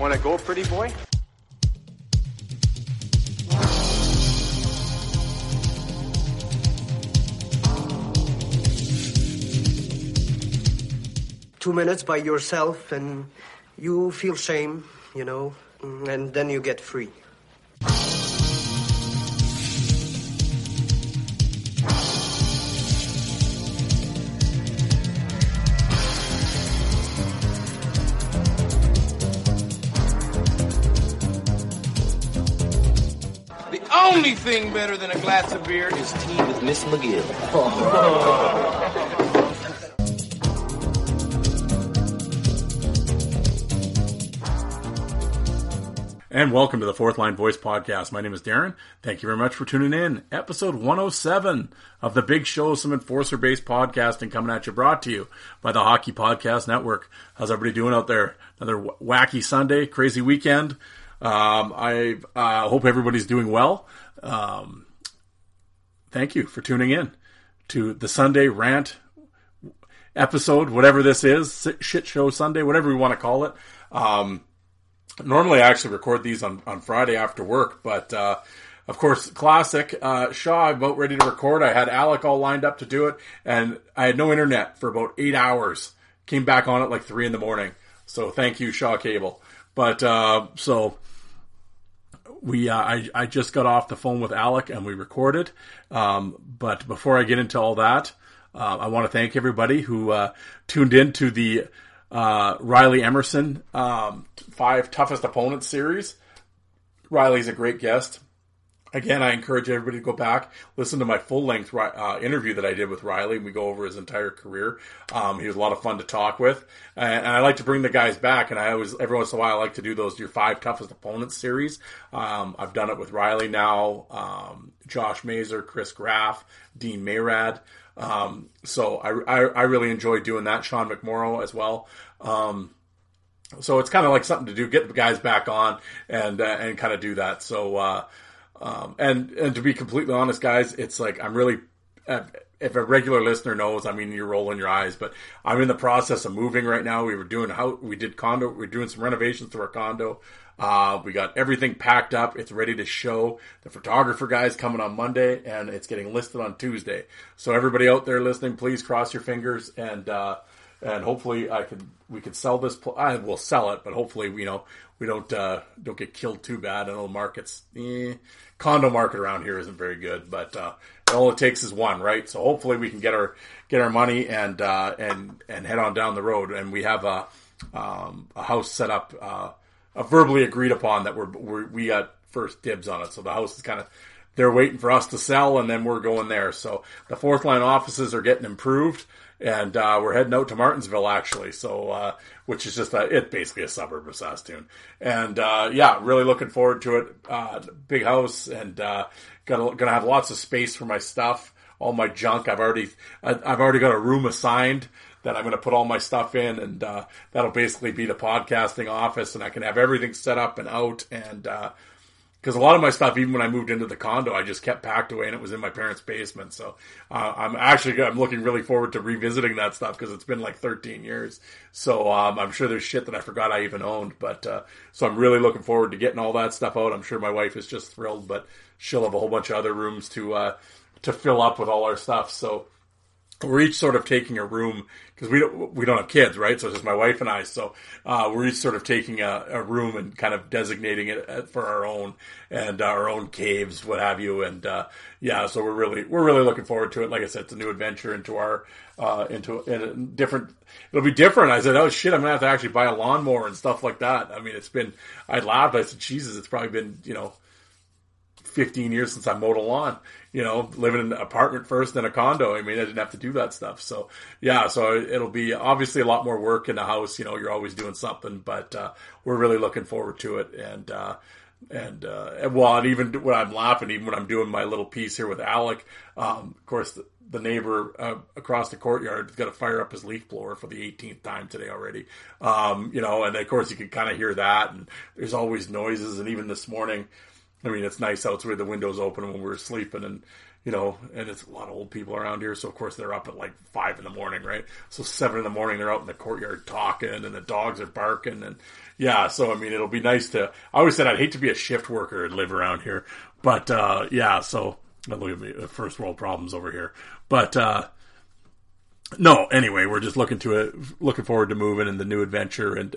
Want to go, pretty boy? Two minutes by yourself and you feel shame, you know, and then you get free. The only thing better than a glass of beer is tea with Miss McGill. And welcome to the Fourth Line Voice Podcast. My name is Darren. Thank you very much for tuning in. Episode 107 of the Big Show, some enforcer-based podcasting coming at you, brought to you by the Hockey Podcast Network. How's everybody doing out there? Another wacky Sunday, crazy weekend. I hope everybody's doing well. Thank you for tuning in to the Sunday rant episode, whatever this is, shit show Sunday, whatever we want to call it. Normally I actually record these on Friday after work, but of course, classic, Shaw, I'm about ready to record. I had Alec all lined up to do it, and I had no internet for about 8 hours. Came back on at like 3 a.m. So thank you, Shaw Cable. But, so I just got off the phone with Alec and we recorded. But before I get into all that, I want to thank everybody who tuned in to the Riley Emerson 5 Toughest Opponents series. Riley's a great guest. Again, I encourage everybody to go back, listen to my full-length interview that I did with Riley. We go over his entire career. He was a lot of fun to talk with. And I like to bring the guys back, and I always, every once in a while, I like to do your 5 Toughest Opponents series. I've done it with Riley now, Josh Mazer, Chris Graff, Dean Mayrad. So I really enjoy doing that. Sean McMorrow as well. So it's kind of like something to do, get the guys back on and kind of do that. So, and to be completely honest, guys, it's like, I'm really, if a regular listener knows, I mean, you're rolling your eyes, but I'm in the process of moving right now. We're doing some renovations to our condo. We got everything packed up. It's ready to show. The photographer guy's coming on Monday, and it's getting listed on Tuesday. So everybody out there listening, please cross your fingers, and hopefully we could sell this. I will sell it, but hopefully, we don't get killed too bad. I know the market's condo market around here isn't very good, but all it takes is one, right? So hopefully we can get our money and head on down the road. And we have a house set up. Verbally agreed upon that we got first dibs on it. So the house is they're waiting for us to sell, and then we're going there. So the Fourth Line offices are getting improved, and we're heading out to Martinsville actually. So which is just it's basically a suburb of Saskatoon, and really looking forward to it. Big house, and gonna have lots of space for my stuff, all my junk. I've already got a room assigned that I'm going to put all my stuff in, and that'll basically be the podcasting office, and I can have everything set up and out, and because a lot of my stuff, even when I moved into the condo, I just kept packed away, and it was in my parents' basement. So I'm looking really forward to revisiting that stuff, because it's been like 13 years. So I'm sure there's shit that I forgot I even owned, but so I'm really looking forward to getting all that stuff out. I'm sure my wife is just thrilled, but she'll have a whole bunch of other rooms to fill up with all our stuff. So we're each sort of taking a room, because we don't have kids, right? So it's just my wife and I. So we're each sort of taking a room and kind of designating it for our own, and our own caves, what have you. And so we're really looking forward to it. Like I said, it's a new adventure into our into a different. It'll be different. I said, oh shit, I'm gonna have to actually buy a lawnmower and stuff like that. I mean, I laughed. I said, Jesus, it's probably been 15 years since I mowed a lawn, living in an apartment first, then a condo. I mean, I didn't have to do that stuff. So so it'll be obviously a lot more work in the house. You're always doing something, but we're really looking forward to it. And even when I'm laughing, even when I'm doing my little piece here with Alec, of course, the neighbor across the courtyard has got to fire up his leaf blower for the 18th time today already. And of course you can kind of hear that, and there's always noises. And even this morning, I mean, it's nice out where the window's open when we're sleeping, and and it's a lot of old people around here, so of course they're up at like 5 a.m, right? So 7 a.m, they're out in the courtyard talking, and the dogs are barking, and yeah, so I mean, it'll be nice to. I always said I'd hate to be a shift worker and live around here, but yeah, so look at me, first world problems over here, but. No, anyway, we're just looking forward to moving and the new adventure, and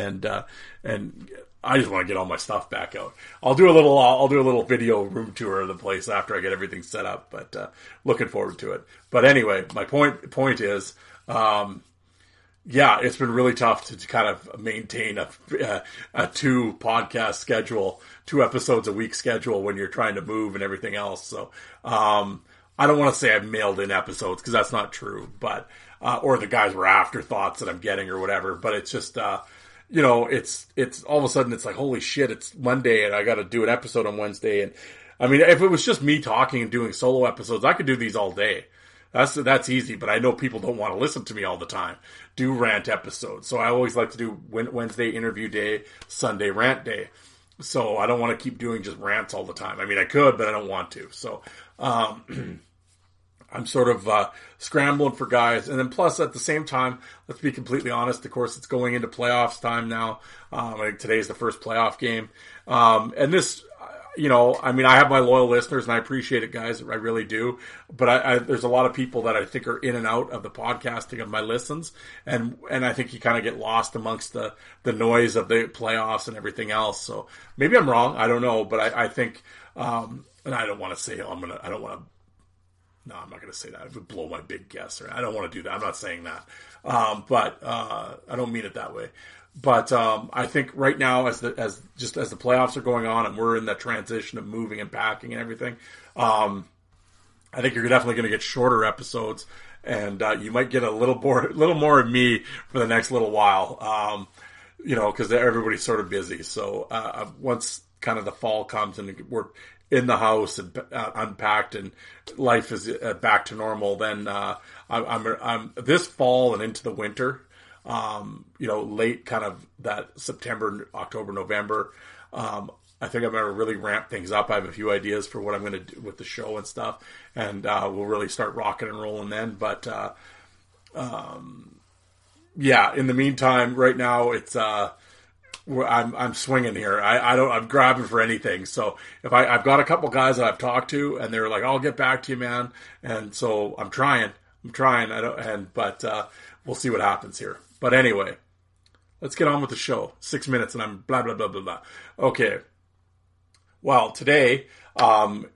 I just want to get all my stuff back out. I'll do a little video room tour of the place after I get everything set up, but looking forward to it. But anyway, my point is, yeah, it's been really tough to kind of maintain a 2 podcast schedule, 2 episodes a week schedule when you're trying to move and everything else. So, I don't want to say I've mailed in episodes because that's not true, but, or the guys were afterthoughts that I'm getting or whatever, but it's just, it's all of a sudden it's like, holy shit, it's Monday and I got to do an episode on Wednesday. And I mean, if it was just me talking and doing solo episodes, I could do these all day. That's easy, but I know people don't want to listen to me all the time. Do rant episodes. So I always like to do Wednesday interview day, Sunday rant day. So I don't want to keep doing just rants all the time. I mean, I could, but I don't want to. So, I'm sort of scrambling for guys. And then plus, at the same time, let's be completely honest, of course, it's going into playoffs time now. I think today's the first playoff game. And this, I mean, I have my loyal listeners, and I appreciate it, guys. I really do. But there's a lot of people that I think are in and out of the podcasting of my listens. And I think you kind of get lost amongst the noise of the playoffs and everything else. So maybe I'm wrong. I don't know. But I think, and I don't want to say, no, I'm not going to say that. It would blow my big guess. I don't want to do that. I'm not saying that. But I don't mean it that way. But I think right now, as the playoffs are going on and we're in that transition of moving and packing and everything, I think you're definitely going to get shorter episodes, and you might get a little more of me for the next little while. Because everybody's sort of busy. So once kind of the fall comes and we're in the house and unpacked and life is back to normal, then I'm this fall and into the winter, late kind of that September, October, November, I think I'm going to really ramp things up. I have a few ideas for what I'm going to do with the show and stuff, and we'll really start rocking and rolling then. But yeah, in the meantime, right now it's I'm swinging here. I'm grabbing for anything. So if I've got a couple guys that I've talked to, and they're like, "I'll get back to you, man." And so I'm trying. But we'll see what happens here. But anyway, let's get on with the show. 6 minutes, and I'm blah blah blah blah blah. Okay. Well, today I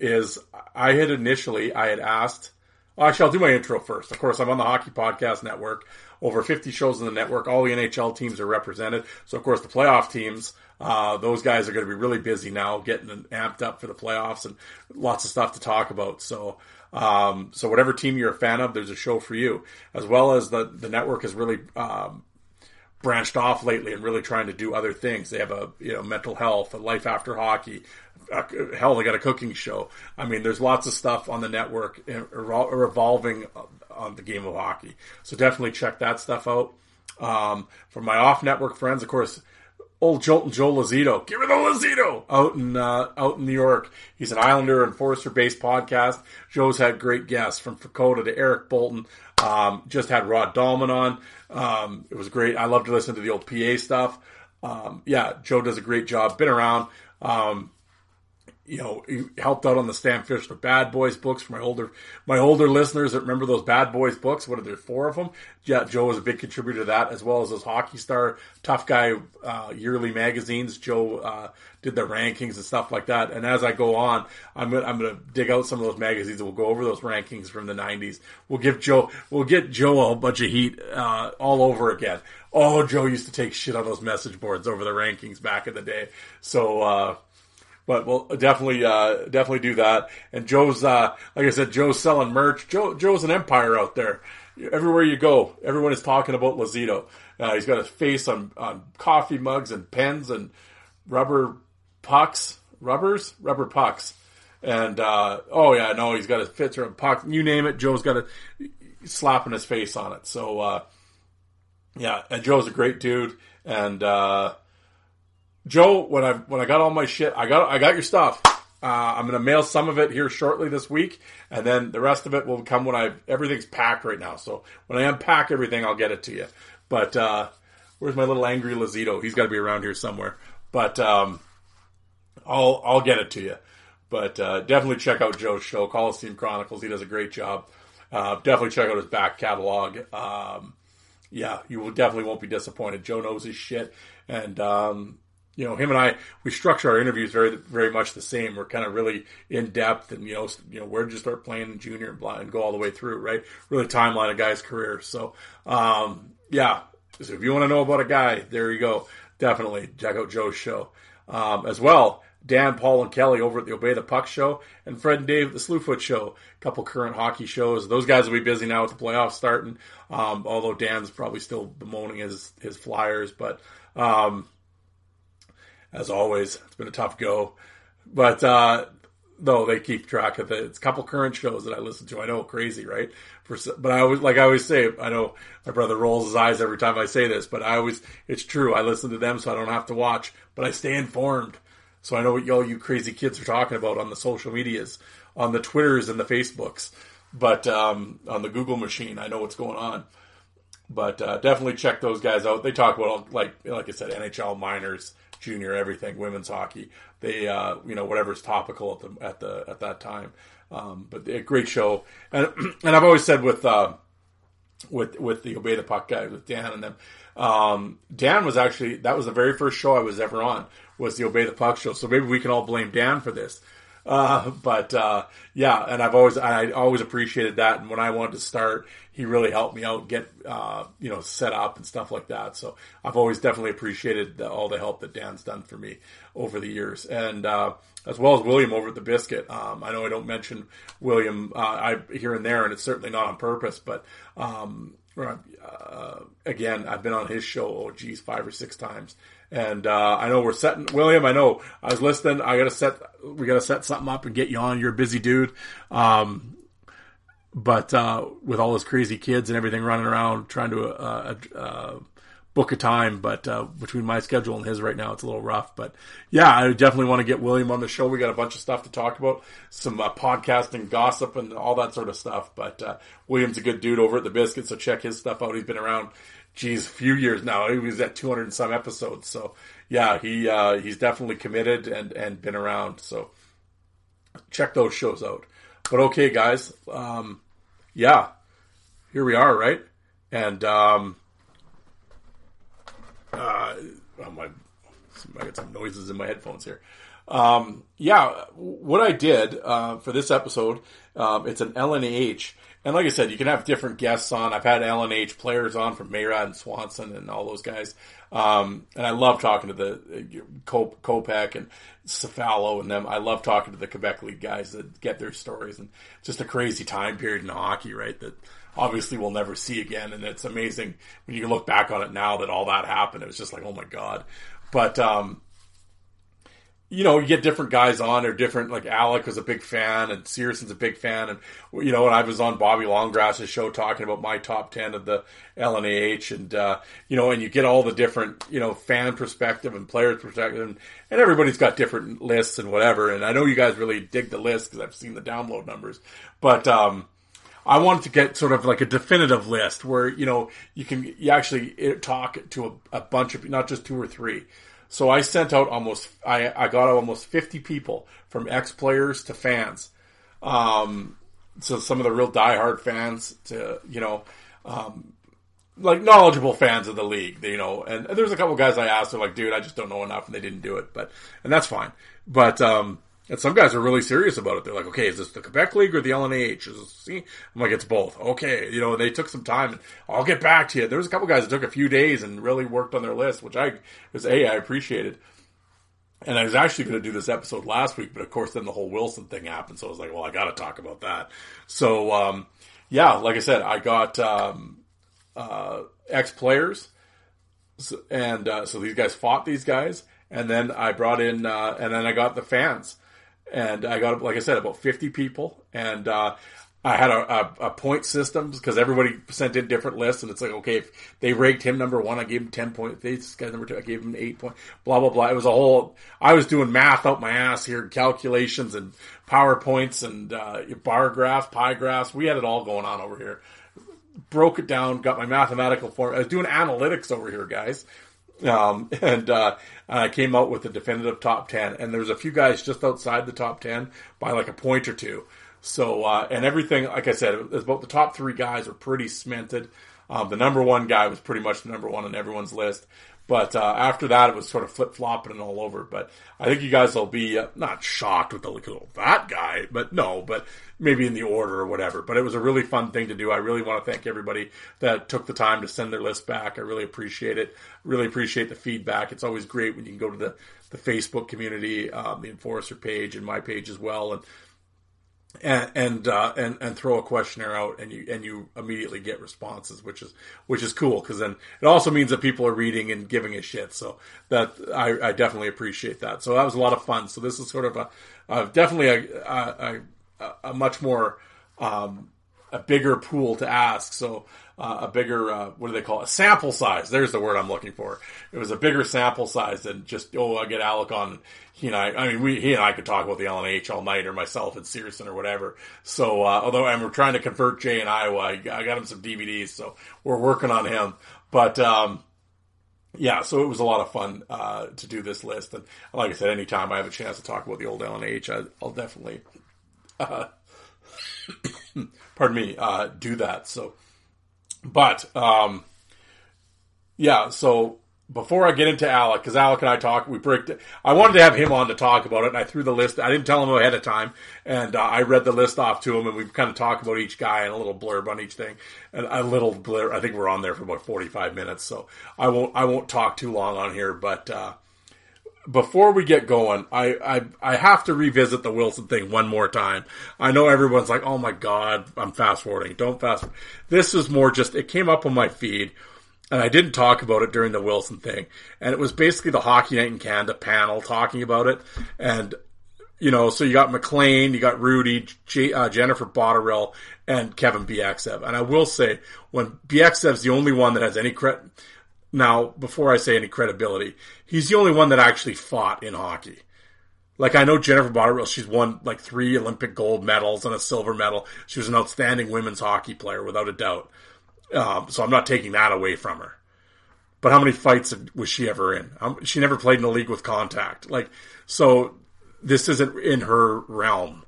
had asked. Well, actually, I'll do my intro first. Of course, I'm on the Hockey Podcast Network. Over 50 shows in the network. All the NHL teams are represented. So, of course, the playoff teams, those guys are going to be really busy now, getting amped up for the playoffs and lots of stuff to talk about. So whatever team you're a fan of, there's a show for you. As well as the network has really branched off lately and really trying to do other things. They have a mental health, a life after hockey. Hell, they got a cooking show. I mean, there's lots of stuff on the network revolving on the game of hockey. So definitely check that stuff out. For my off-network friends, of course, old Joe Lazito. Give me the Lazito! Out in New York. He's an Islander and Forester-based podcast. Joe's had great guests from Fakota to Eric Bolton. Just had Rod Dahlman on. It was great. I love to listen to the old PA stuff. Yeah, Joe does a great job. Been around. He helped out on the Stan Fischler Bad Boys books for my older listeners that remember those Bad Boys books. What are there, 4 of them? Yeah, Joe was a big contributor to that, as well as those Hockey Star Tough Guy yearly magazines. Joe did the rankings and stuff like that. And as I go on, I'm gonna dig out some of those magazines and we'll go over those rankings from the 90s. We'll get Joe a bunch of heat all over again. Oh, Joe used to take shit on those message boards over the rankings back in the day. So. But we'll definitely do that. And Joe's, like I said, Joe's selling merch. Joe's an empire out there. Everywhere you go, everyone is talking about Lazito. He's got his face on coffee mugs and pens and rubber pucks. And, he's got his picture of puck. You name it, Joe's got slapping his face on it. So, yeah, and Joe's a great dude. And, Joe, when I got all my shit, I got your stuff. I'm going to mail some of it here shortly this week, and then the rest of it will come when everything's packed right now. So when I unpack everything, I'll get it to you. But where's my little angry Lazito? He's got to be around here somewhere. But I'll get it to you. But definitely check out Joe's show, Coliseum Chronicles. He does a great job. Definitely check out his back catalog. Yeah, you will definitely won't be disappointed. Joe knows his shit, and him and I, we structure our interviews very, very much the same. We're kind of really in depth, and where did you start playing in junior and go all the way through, right? Really timeline a guy's career. So, yeah. So if you want to know about a guy, there you go. Definitely check out Joe's show. As well, Dan, Paul, and Kelly over at the Obey the Puck show, and Fred and Dave at the Slewfoot show. A couple current hockey shows. Those guys will be busy now with the playoffs starting. Although Dan's probably still bemoaning his Flyers, but as always, it's been a tough go. But though they keep track of it, it's a couple current shows that I listen to. I know, crazy, right? But I always say, I know my brother rolls his eyes every time I say this, but it's true. I listen to them so I don't have to watch, but I stay informed. So I know what all you crazy kids are talking about on the social medias, on the Twitters and the Facebooks, but on the Google machine, I know what's going on. But definitely check those guys out. They talk about, like I said, NHL, minors, junior, everything, women's hockey. They, whatever's topical at that time. But a great show, and I've always said with the Obey the Puck guy, with Dan and them, Dan was actually, that was the very first show I was ever on, was the Obey the Puck show. So maybe we can all blame Dan for this. Yeah, and I always appreciated that. And when I wanted to start, he really helped me out, get, set up and stuff like that. So I've always definitely appreciated all the help that Dan's done for me over the years. And, as well as William over at the Biscuit. I know I don't mention William, here and there, and it's certainly not on purpose, but, again, I've been on his show, 5 or 6 times. And, I know we're setting, William, I know I was listening. We gotta set something up and get you on. You're a busy dude. But with all those crazy kids and everything running around trying to, book a time, but between my schedule and his right now, it's a little rough. But yeah, I definitely want to get William on the show. We got a bunch of stuff to talk about, some podcasting, gossip, and all that sort of stuff. But William's a good dude over at the Biscuit, so check his stuff out. He's been around, a few years now. He was at 200 and some episodes. So yeah, he's definitely committed and been around. So check those shows out. But okay, guys, yeah, here we are, right? And I got some noises in my headphones here. Yeah, what I did for this episode, it's an LNH. And like I said, you can have different guests on. I've had LNH players on from Mayrad and Swanson and all those guys. And I love talking to the Kopech and Cefalo and them. I love talking to the Quebec League guys that get their stories. And just a crazy time period in hockey, right? That obviously we'll never see again. And it's amazing when you look back on it now that all that happened. It was just like, oh my God. But, you get different guys on, or different, like Alec was a big fan, and Searson's a big fan, and, and I was on Bobby Longgrass's show talking about my top 10 of the LNAH, and, and you get all the different, fan perspective and players perspective, and everybody's got different lists and whatever, and I know you guys really dig the list, because I've seen the download numbers, but, I wanted to get sort of like a definitive list where, you actually talk to a bunch of, not just 2 or 3. So I sent out I got almost 50 people, from ex-players to fans. So some of the real diehard fans to, like knowledgeable fans of the league, and there's a couple guys I asked, they're like, dude, I just don't know enough, and they didn't do it, and that's fine. But, and some guys are really serious about it. They're like, okay, is this the Quebec League or the LNAH? I'm like, it's both. Okay. They took some time, and I'll get back to you. There was a couple guys that took a few days and really worked on their list, which I appreciated. And I was actually going to do this episode last week, but of course then the whole Wilson thing happened. So I was like, well, I got to talk about that. So, yeah, like I said, I got, ex-players. So these guys fought these guys. And then I brought in, and then I got the fans. And I got, like I said, about 50 people. And I had a point system because everybody sent in different lists, and it's like, okay, if they ranked him number 1, I gave him 10 points. This guy number 2, I gave him 8 points. Blah blah blah. It was a whole. I was doing math out my ass here, calculations and PowerPoints and bar graphs, pie graphs. We had it all going on over here. Broke it down, got my mathematical form. I was doing analytics over here, guys. And I came out with the definitive top 10, and there was a few guys just outside the top 10 by like a point or two. So, and everything, like I said, it was about the top 3 guys were pretty cemented. The number 1 guy was pretty much the number 1 on everyone's list. But after that, it was sort of flip-flopping and all over. But I think you guys will be not shocked with the look of that guy, but maybe in the order or whatever. But it was a really fun thing to do. I really want to thank everybody that took the time to send their list back. I really appreciate it. Really appreciate the feedback. It's always great when you can go to the Facebook community, the Enforcer page, and my page as well, and throw a questionnaire out, and you immediately get responses, which is cool, because then it also means that people are reading and giving a shit. So that I definitely appreciate that. So that was a lot of fun. So this is sort of definitely a much more a bigger pool to ask. So a bigger what do they call it? A sample size. There's the word I'm looking for. It was a bigger sample size than just I get Alec on. He and I could talk about the LNH all night, or myself and Searson or whatever. So although we're trying to convert Jay in Iowa, I got him some DVDs, so we're working on him. But yeah, so it was a lot of fun to do this list. And like I said, anytime I have a chance to talk about the old LNH, I'll definitely pardon me, do that. So, but yeah, so before I get into Alec, because Alec and I talked, I wanted to have him on to talk about it, and I threw the list. I didn't tell him ahead of time, and I read the list off to him, and we kind of talked about each guy and a little blurb on each thing, and a little blurb. I think we're on there for about 45 minutes, so I won't talk too long on here. But before we get going, I have to revisit the Wilson thing one more time. I know everyone's like, "Oh my God, I'm fast forwarding." Don't fast forward. This is more just it came up on my feed. And I didn't talk about it during the Wilson thing. And it was basically the Hockey Night in Canada panel talking about it. And, so you got McLean, you got Rudy, Jennifer Botterill, and Kevin Bieksev. And I will say, when Bieksev's the only one that has any now, before I say any credibility, he's the only one that actually fought in hockey. Like, I know Jennifer Botterill, she's won like 3 Olympic gold medals and a silver medal. She was an outstanding women's hockey player, without a doubt. So I'm not taking that away from her. But how many fights was she ever in? She never played in a league with contact. So this isn't in her realm.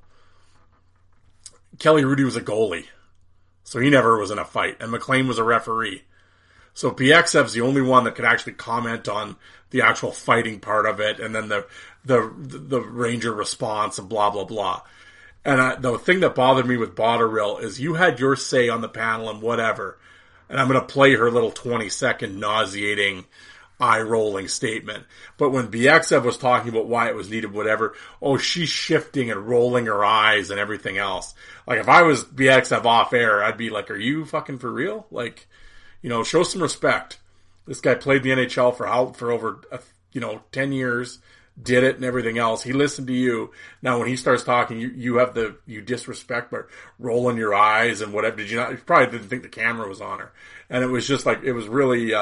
Kelly Rudy was a goalie. So he never was in a fight. And McLean was a referee. So Bieksev's the only one that could actually comment on the actual fighting part of it, and then the Ranger response and blah, blah, blah. And the thing that bothered me with Botterill is you had your say on the panel and whatever. And I'm going to play her little 20-second nauseating, eye-rolling statement. But when Bieksev was talking about why it was needed, whatever, she's shifting and rolling her eyes and everything else. Like, if I was Bieksev off air, I'd be like, are you fucking for real? Like, show some respect. This guy played the NHL for over, 10 years. Did it and everything else. He listened to you. Now, when he starts talking, you disrespect by rolling your eyes and whatever. Did you not? You probably didn't think the camera was on her. And it was just like, it was really,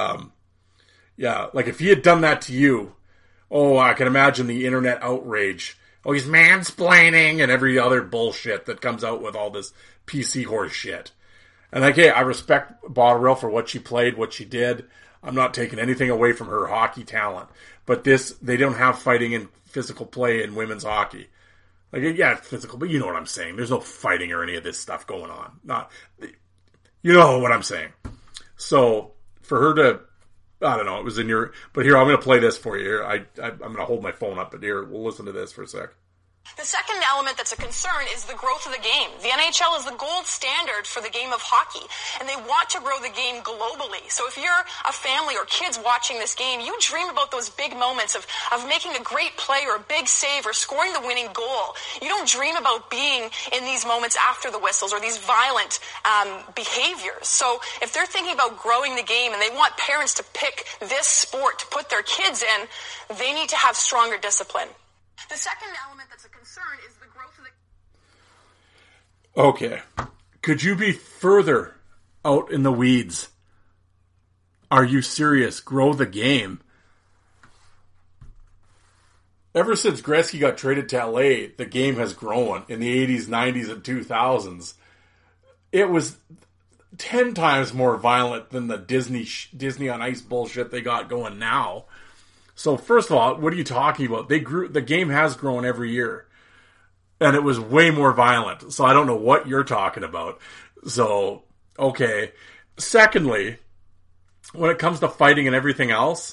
like if he had done that to you, I can imagine the internet outrage. He's mansplaining and every other bullshit that comes out with all this PC horse shit. And I respect Botterill for what she played, what she did. I'm not taking anything away from her hockey talent. But they don't have fighting and physical play in women's hockey. Like, yeah, it's physical, but you know what I'm saying. There's no fighting or any of this stuff going on. You know what I'm saying. So, for her to, I don't know, it was in your, but here, I'm going to play this for you. Here, I'm going to hold my phone up, but here, we'll listen to this for a sec. The second element that's a concern is the growth of the game. The NHL is the gold standard for the game of hockey, and they want to grow the game globally. So if you're a family or kids watching this game, you dream about those big moments of making a great play or a big save or scoring the winning goal. You don't dream about being in these moments after the whistles or these violent behaviors. So if they're thinking about growing the game and they want parents to pick this sport to put their kids in, they need to have stronger discipline. The second element that's a concern is the growth of the... Okay. Could you be further out in the weeds? Are you serious? Grow the game. Ever since Gretzky got traded to LA, the game has grown. In the 80s, 90s, and 2000s, it was 10 times more violent than the Disney on Ice bullshit they got going now. So first of all, what are you talking about? The game has grown every year. And it was way more violent. So I don't know what you're talking about. So, okay. Secondly, when it comes to fighting and everything else,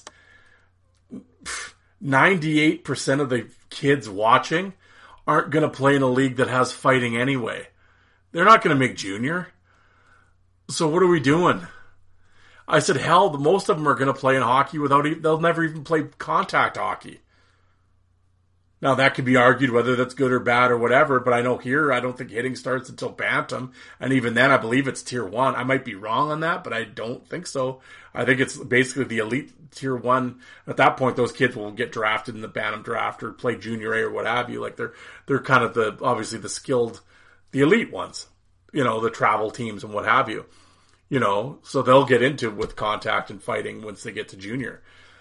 98% of the kids watching aren't going to play in a league that has fighting anyway. They're not going to make junior. So what are we doing? I said, hell, most of them are going to play in hockey they'll never even play contact hockey. Now, that could be argued whether that's good or bad or whatever, but I know here, I don't think hitting starts until Bantam, and even then, I believe it's Tier 1. I might be wrong on that, but I don't think so. I think it's basically the elite Tier 1. At that point, those kids will get drafted in the Bantam draft or play Junior A or what have you. Like, they're kind of obviously the skilled, the elite ones, the travel teams and what have you. So they'll get into with contact and fighting once they get to junior,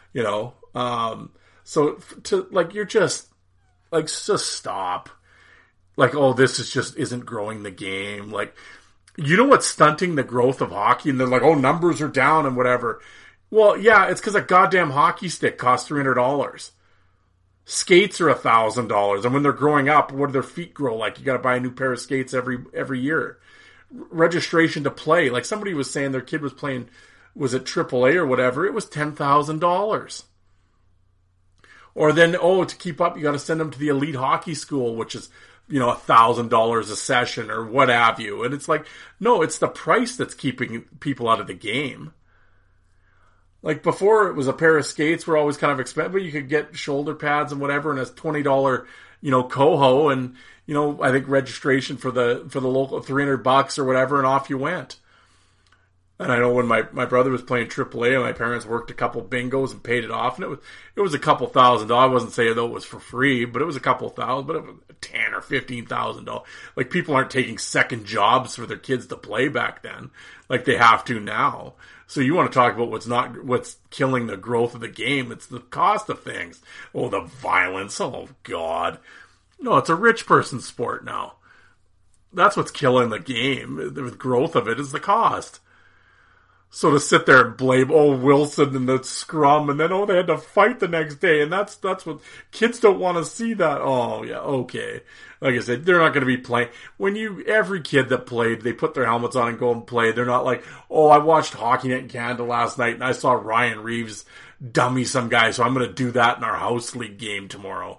so you're just, like, just stop. Like, oh, this isn't growing the game. Like, what's stunting the growth of hockey? And they're like, oh, numbers are down and whatever. Well, yeah, it's because a goddamn hockey stick costs $300. Skates are $1,000. And when they're growing up, what do their feet grow like? You got to buy a new pair of skates every year. Registration to play. Like, somebody was saying their kid was playing, was it AAA or whatever? It was $10,000. Or then, to keep up, you got to send them to the elite hockey school, which is, $1,000 a session or what have you. And it's like, no, it's the price that's keeping people out of the game. Like, before, it was a pair of skates were always kind of expensive, but you could get shoulder pads and whatever, and a $20, coho, and, I think registration for the local $300 or whatever, and off you went. And I know when my brother was playing AAA, and my parents worked a couple bingos and paid it off, and it was a couple $1,000. I wasn't saying though it was for free, but it was a couple $1,000, but it was $10,000 or $15,000. Like, people aren't taking second jobs for their kids to play back then, like they have to now. So you want to talk about what's killing the growth of the game? It's the cost of things. Oh, the violence. Oh God. No, it's a rich person's sport now. That's what's killing the game. The growth of it is the cost. So to sit there and blame, Wilson and the scrum, and then, they had to fight the next day, and that's what kids don't want to see that. Oh, yeah, okay. Like I said, they're not going to be playing. Every kid that played, they put their helmets on and go and play. They're not like, I watched Hockey Night in Canada last night, and I saw Ryan Reeves dummy some guy, so I'm going to do that in our house league game tomorrow.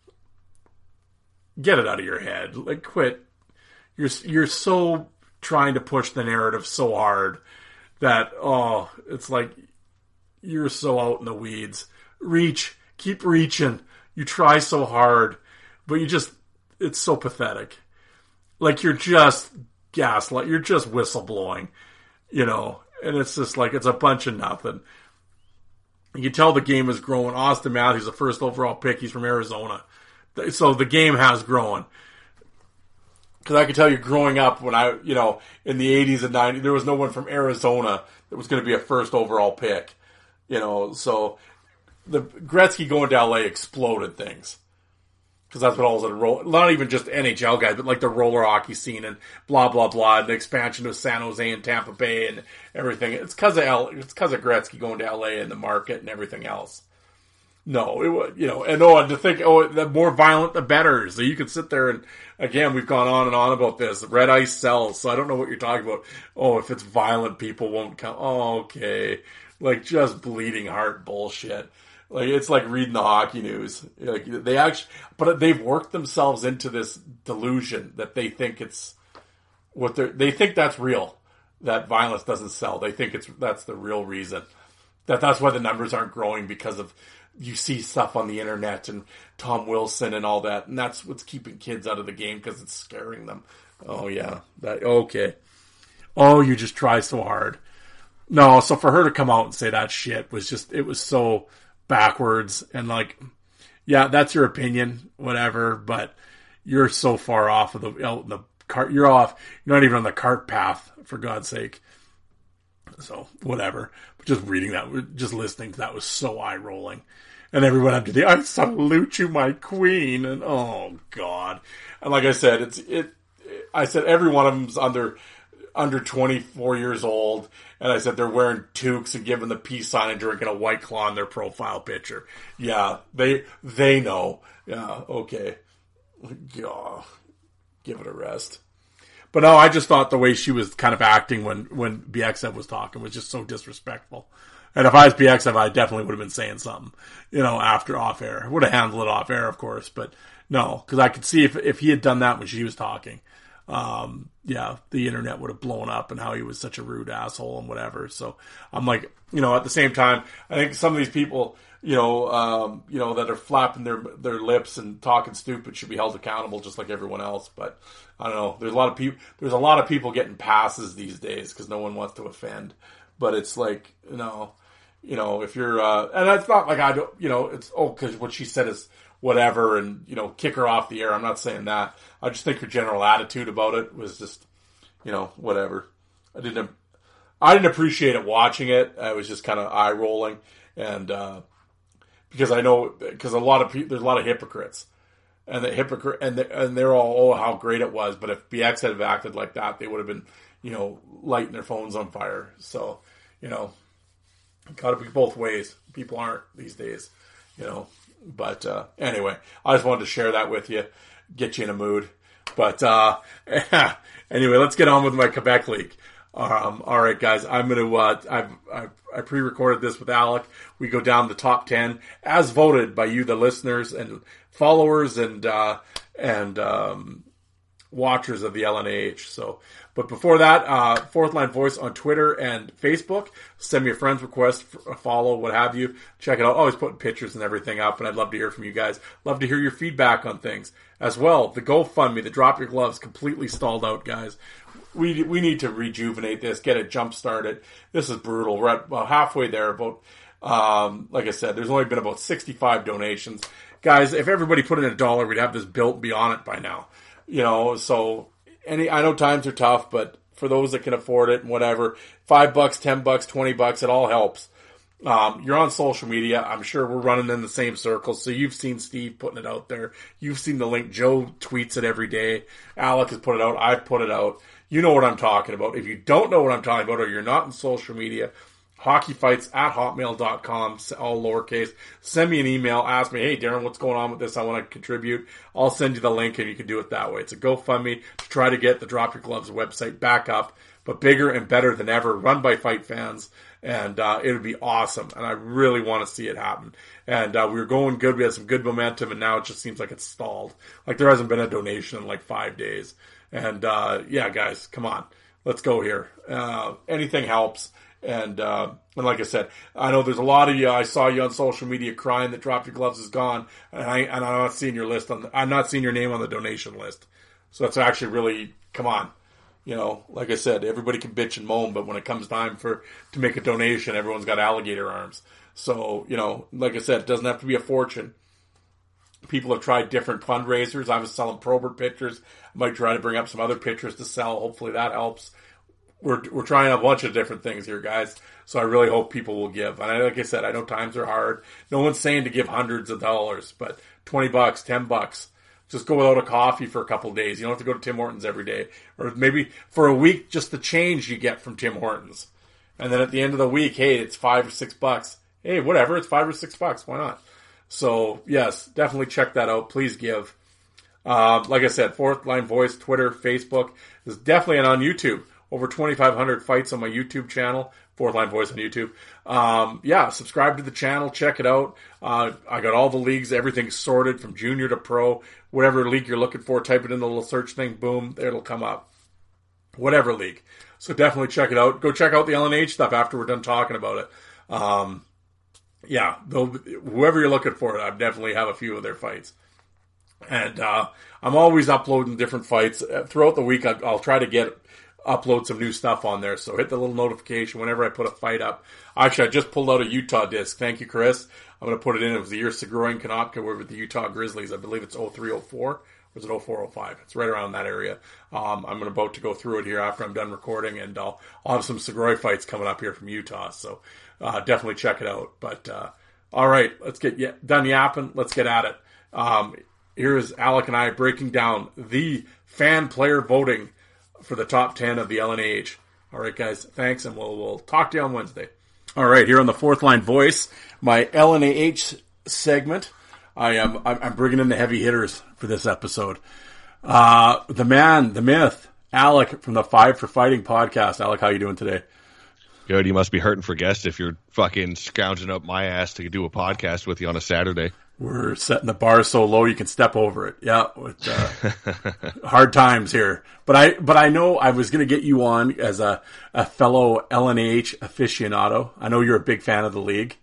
Get it out of your head. Like, quit. You're so trying to push the narrative so hard that, it's like, you're so out in the weeds. Keep reaching. You try so hard, but it's so pathetic. Like, you're just gaslight, you're just whistleblowing, and it's just like, it's a bunch of nothing. You can tell the game is growing. Austin Matthews, the first overall pick, he's from Arizona. So the game has grown. Because I can tell you, growing up when in the 80s and 90s, there was no one from Arizona that was going to be a first overall pick. So the Gretzky going to LA exploded things. Because that's what all the not even just NHL guys, but like the roller hockey scene and blah, blah, blah, and the expansion of San Jose and Tampa Bay and everything. It's because of Gretzky going to LA and the market and everything else. No, it was, and to think, the more violent, the better. So you could sit there and, again, we've gone on and on about this. Red ice sells, so I don't know what you're talking about. If it's violent, people won't come. Okay. Like, just bleeding heart bullshit. Like, it's like reading the hockey news. Like, but they've worked themselves into this delusion that they think it's they think that's real. That violence doesn't sell. They think that's the real reason. That's why the numbers aren't growing, because of, you see stuff on the internet and Tom Wilson and all that, and that's what's keeping kids out of the game, because it's scaring them. Oh yeah, okay. You just try so hard. No, so for her to come out and say that shit it was so backwards, and like, yeah, that's your opinion, whatever, but you're so far off of out in the cart. You're off. You're not even on the cart path, for God's sake. So, whatever. But just reading that, just listening to that was so eye-rolling. And everyone after I salute you, my queen. And, oh, God. And like I said, I said every one of them's under 24 years old. And I said they're wearing toques and giving the peace sign and drinking a White Claw in their profile picture. Yeah, they know. Yeah, okay. Yeah, give it a rest. But no, I just thought the way she was kind of acting when BXF was talking was just so disrespectful. And if I was BXF, I definitely would have been saying something, after off air. I would have handled it off air, of course, but no, because I could see if he had done that when she was talking, the internet would have blown up and how he was such a rude asshole and whatever. So I'm like, at the same time, I think some of these people, that are flapping their lips and talking stupid should be held accountable just like everyone else. But I don't know. There's a lot of people getting passes these days because no one wants to offend. But it's like, if you're, and it's not like I don't, it's, because what she said is whatever and, kick her off the air. I'm not saying that. I just think her general attitude about it was just, whatever. I didn't appreciate it watching it. I was just kind of eye rolling. And, because I know, because there's a lot of hypocrites. And and they're all, how great it was. But if BX had acted like that, they would have been, lighting their phones on fire. So, gotta be both ways. People aren't these days, But anyway, I just wanted to share that with you, get you in a mood. But anyway, let's get on with my Quebec League. All right, guys, I'm gonna. I pre-recorded this with Alec. We go down the top 10 as voted by you, the listeners and followers and watchers of the LNAH. So, but before that, Fourth Line Voice on Twitter and Facebook. Send me a friend's request, a follow, what have you. Check it out. Always putting pictures and everything up, and I'd love to hear from you guys. Love to hear your feedback on things as well. The GoFundMe, the Drop Your Gloves, completely stalled out, guys. We need to rejuvenate this, get it jump started. This is brutal. We're at about halfway there. About like I said, there's only been about 65 donations, guys. If everybody put in $1, we'd have this built and be on it by now. So I know times are tough, but for those that can afford it and whatever, $5, $10, $20, it all helps. You're on social media. I'm sure we're running in the same circles. So you've seen Steve putting it out there. You've seen the link. Joe tweets it every day. Alec has put it out. I've put it out. You know what I'm talking about. If you don't know what I'm talking about or you're not in social media, hockeyfights@hotmail.com, all lowercase. Send me an email. Ask me, hey, Darren, what's going on with this? I want to contribute. I'll send you the link and you can do it that way. It's a GoFundMe to try to get the Drop Your Gloves website back up, but bigger and better than ever, run by fight fans. And it would be awesome. And I really want to see it happen. And we were going good. We had some good momentum. And now it just seems like it's stalled. Like there hasn't been a donation in like 5 days. And yeah, guys, come on. Let's go here. Anything helps. And like I said, I know there's a lot of you. I saw you on social media crying that Drop Your Gloves is gone. And I'm not seeing your list I'm not seeing your name on the donation list. So that's actually really, come on. Like I said, everybody can bitch and moan, but when it comes time to make a donation, everyone's got alligator arms. So, like I said, it doesn't have to be a fortune. People have tried different fundraisers. I was selling Probert pictures. I might try to bring up some other pictures to sell. Hopefully that helps. We're trying a bunch of different things here, guys. So I really hope people will give. And like I said, I know times are hard. No one's saying to give hundreds of dollars, but $20, $10. Just go without a coffee for a couple of days. You don't have to go to Tim Hortons every day. Or maybe for a week, just the change you get from Tim Hortons. And then at the end of the week, hey, it's $5 or $6. Hey, whatever, it's $5 or $6. Why not? So, yes, definitely check that out. Please give. Like I said, Fourth Line Voice, Twitter, Facebook. There's definitely on YouTube. Over 2,500 fights on my YouTube channel. Fourth Line Voice on YouTube. Yeah, subscribe to the channel. Check it out. I got all the leagues, everything sorted from junior to pro. Whatever league you're looking for, type it in the little search thing. Boom, it'll come up. Whatever league. So definitely check it out. Go check out the LNH stuff after we're done talking about it. Yeah, whoever you're looking for, I definitely have a few of their fights. And I'm always uploading different fights. Throughout the week, I'll try to get upload some new stuff on there. So hit the little notification whenever I put a fight up. Actually, I just pulled out a Utah disc. Thank you, Chris. I'm going to put it in. It was the year Segroin Konopka were with the Utah Grizzlies. I believe it's 03-04. Or is it 04-05? It's right around that area. I'm about to go through it here after I'm done recording, and I'll have some Segroy fights coming up here from Utah. So definitely check it out. But all right, let's get done yapping. Let's get at it. Here's Alec and I breaking down the fan player voting for the top 10 of the LNAH. All right, guys, thanks, and we'll talk to you on Wednesday. All right, here on the Fourth Line Voice, my LNAH segment. I'm bringing in the heavy hitters for this episode. The man, the myth, Alec from the Five for Fighting podcast. Alec, how you doing today? Good. You must be hurting for guests if you're fucking scrounging up my ass to do a podcast with you on a Saturday. We're setting the bar so low you can step over it. Yeah, with, hard times here. But I know I was going to get you on as a fellow LNAH aficionado. I know you're a big fan of the league.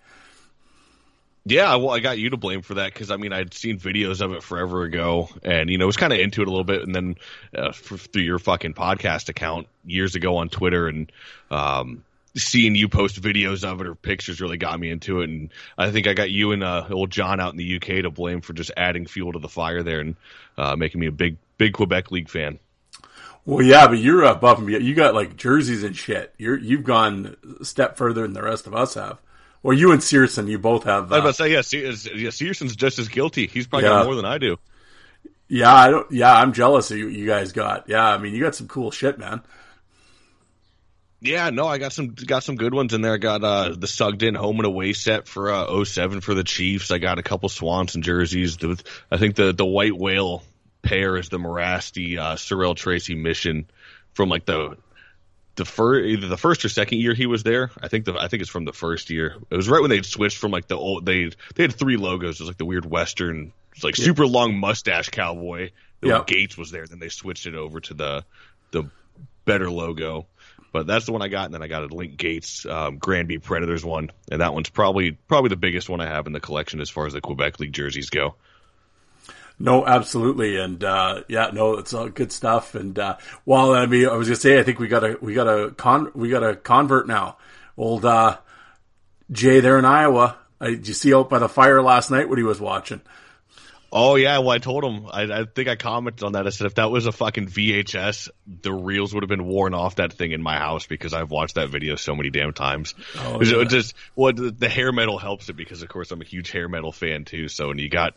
Yeah, well, I got you to blame for that because, I mean, I'd seen videos of it forever ago and, was kind of into it a little bit. And then through your fucking podcast account years ago on Twitter and seeing you post videos of it or pictures really got me into it. And I think I got you and old John out in the UK to blame for just adding fuel to the fire there and making me a big Quebec League fan. Well, yeah, but you're above and beyond. You got like jerseys and shit. You've gone a step further than the rest of us have. Well, you and Searson, you both have. I was about to say, Searson's just as guilty. He's probably got more than I do. Yeah, I'm jealous of you guys got. Yeah, I mean, you got some cool shit, man. Yeah, no, I got some good ones in there. I got the Sugged In home and away set for 07 for the Chiefs. I got a couple Swanson jerseys. I think the white whale pair is the Morasti Sorel Tracy Mission from like either the first or second year he was there. I think it's from the first year. It was right when they switched from like the old. They had three logos. It was like the weird Western, it's like super long mustache cowboy. Gates was there. Then they switched it over to the better logo. But that's the one I got, and then I got a Link Gates Granby Predators one, and that one's probably the biggest one I have in the collection as far as the Quebec League jerseys go. No, absolutely, and it's all good stuff. And I was gonna say, I think we got a convert now. Old Jay there in Iowa. Did you see out by the fire last night what he was watching? Oh, yeah, well, I told him, I think I commented on that. I said if that was a fucking VHS, the reels would have been worn off that thing in my house because I've watched that video so many damn times. Oh, yeah. The hair metal helps it because, of course, I'm a huge hair metal fan, too. So when you got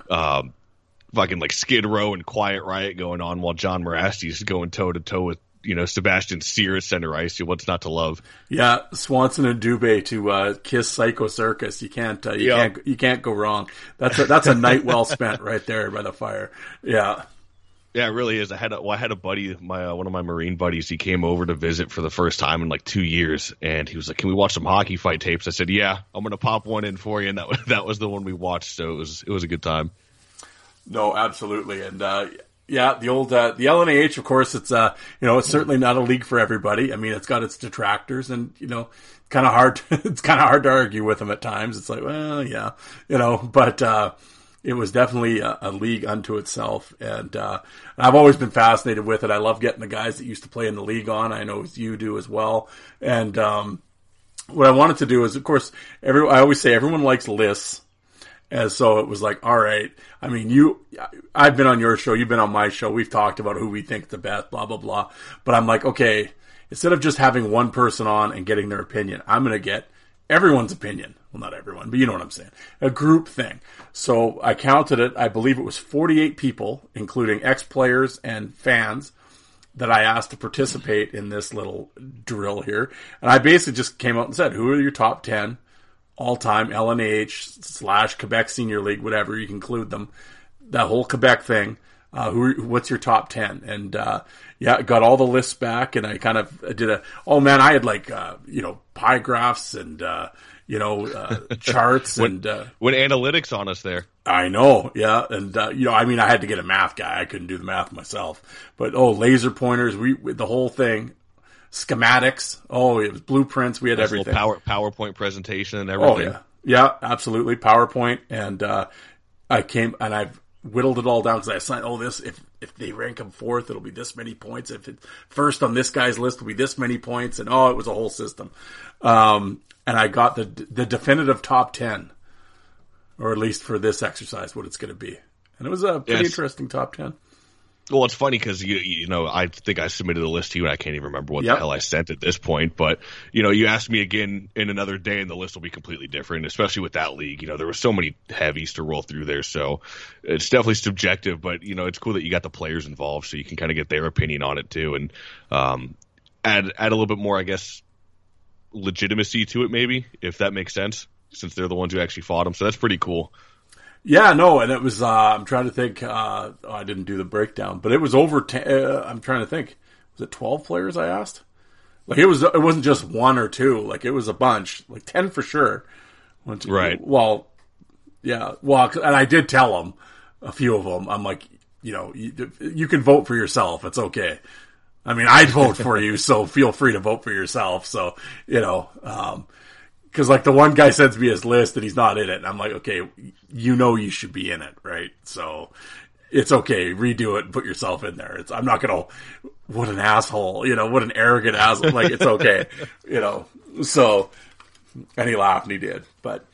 fucking like Skid Row and Quiet Riot going on while John Morasti's going toe-to-toe with, Sebastian Sear at center ice, what's not to love? Yeah, Swanson and Dubé to Kiss Psycho Circus. You can't go wrong. That's a night well spent right there by the fire. Yeah. Yeah, it really is. I had a buddy, one of my Marine buddies. He came over to visit for the first time in like 2 years, and he was like, "Can we watch some hockey fight tapes?" I said, "Yeah, I'm gonna pop one in for you." And that was the one we watched. So it was a good time. No, absolutely, and yeah, the old the LNAH, of course, it's it's certainly not a league for everybody. I mean, it's got its detractors, and kind of hard. It's kind of hard to argue with them at times. It's like, well, yeah, but it was definitely a league unto itself, and I've always been fascinated with it. I love getting the guys that used to play in the league on. I know you do as well, and what I wanted to do is, of course, I always say everyone likes lists. And so it was like, all right. I mean, I've been on your show. You've been on my show. We've talked about who we think the best, blah, blah, blah. But I'm like, okay, instead of just having one person on and getting their opinion, I'm going to get everyone's opinion. Well, not everyone, but you know what I'm saying. A group thing. So I counted it. I believe it was 48 people, including ex-players and fans, that I asked to participate in this little drill here. And I basically just came out and said, who are your top 10? All-time LNAH / Quebec Senior League, whatever, you can include them. That whole Quebec thing. What's your top 10? And, got all the lists back, and I kind of did I had like, pie graphs and, charts when analytics on us there. I know, yeah. And, I had to get a math guy. I couldn't do the math myself. But, laser pointers, the whole thing. Schematics. Oh, it was blueprints. We had everything. PowerPoint presentation and everything. Oh, yeah. Yeah, absolutely. PowerPoint. And I came and whittled it all down because I assigned, this, if they rank him fourth, it'll be this many points. If it's first on this guy's list, it'll be this many points. And it was a whole system. And I got the definitive top 10, or at least for this exercise, what it's going to be. And it was a pretty interesting top 10. Well, it's funny because, I think I submitted a list to you, and I can't even remember what the hell I sent at this point. But, you asked me again in another day, and the list will be completely different, especially with that league. There were so many heavies to roll through there. So it's definitely subjective, but, it's cool that you got the players involved so you can kind of get their opinion on it, too. And add a little bit more, I guess, legitimacy to it, maybe, if that makes sense, since they're the ones who actually fought them. So that's pretty cool. Yeah, no, and it was, I'm trying to think, I didn't do the breakdown, but it was over 10, I'm trying to think, was it 12 players I asked? Like, it wasn't just one or two, like, it was a bunch, like 10 for sure. Right. Well, yeah, and I did tell them, a few of them, I'm like, you can vote for yourself, it's okay. I mean, I'd vote for you, so feel free to vote for yourself, so, because, like, the one guy sends me his list and he's not in it. And I'm like, okay, you should be in it, right? So it's okay. Redo it and put yourself in there. I'm not going to, what an asshole, what an arrogant asshole. Like, it's okay, So, and he laughed and he did. But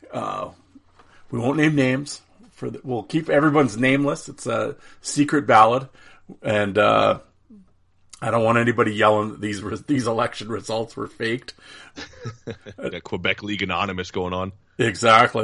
we won't name names. We'll keep everyone's nameless. It's a secret ballot. And I don't want anybody yelling that these election results were faked. That Quebec League Anonymous going on. Exactly.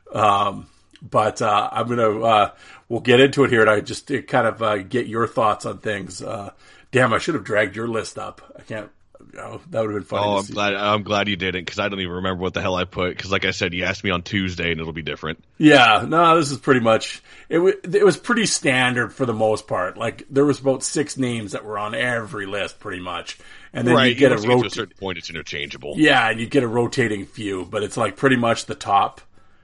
But I'm going to, we'll get into it here, and I just kind of get your thoughts on things. Damn, I should have dragged your list up. I can't. That would have been funny. I'm glad you didn't, because I don't even remember what the hell I put. Because, like I said, you asked me on Tuesday, and it'll be different. Yeah, no, this is pretty much it. Was pretty standard for the most part. Like, there was about 6 names that were on every list, pretty much, and then you get to a certain point, it's interchangeable. Yeah, and you get a rotating few, but it's like pretty much the top.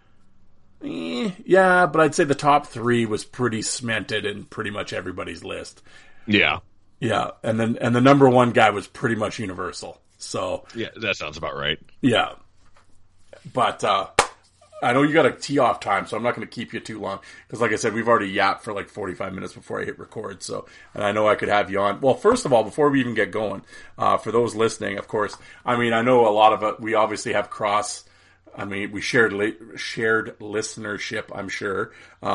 Yeah, but I'd say the top 3 was pretty cemented in pretty much everybody's list. Yeah. Yeah, and the number 1 guy was pretty much universal. So yeah, that sounds about right. Yeah, but I know you got a tee off time, so I'm not going to keep you too long because, like I said, we've already yapped for like 45 minutes before I hit record. So, and I know I could have you on. Well, first of all, before we even get going, for those listening, of course, I mean, I know a lot of it. We obviously have we shared listenership, I'm sure.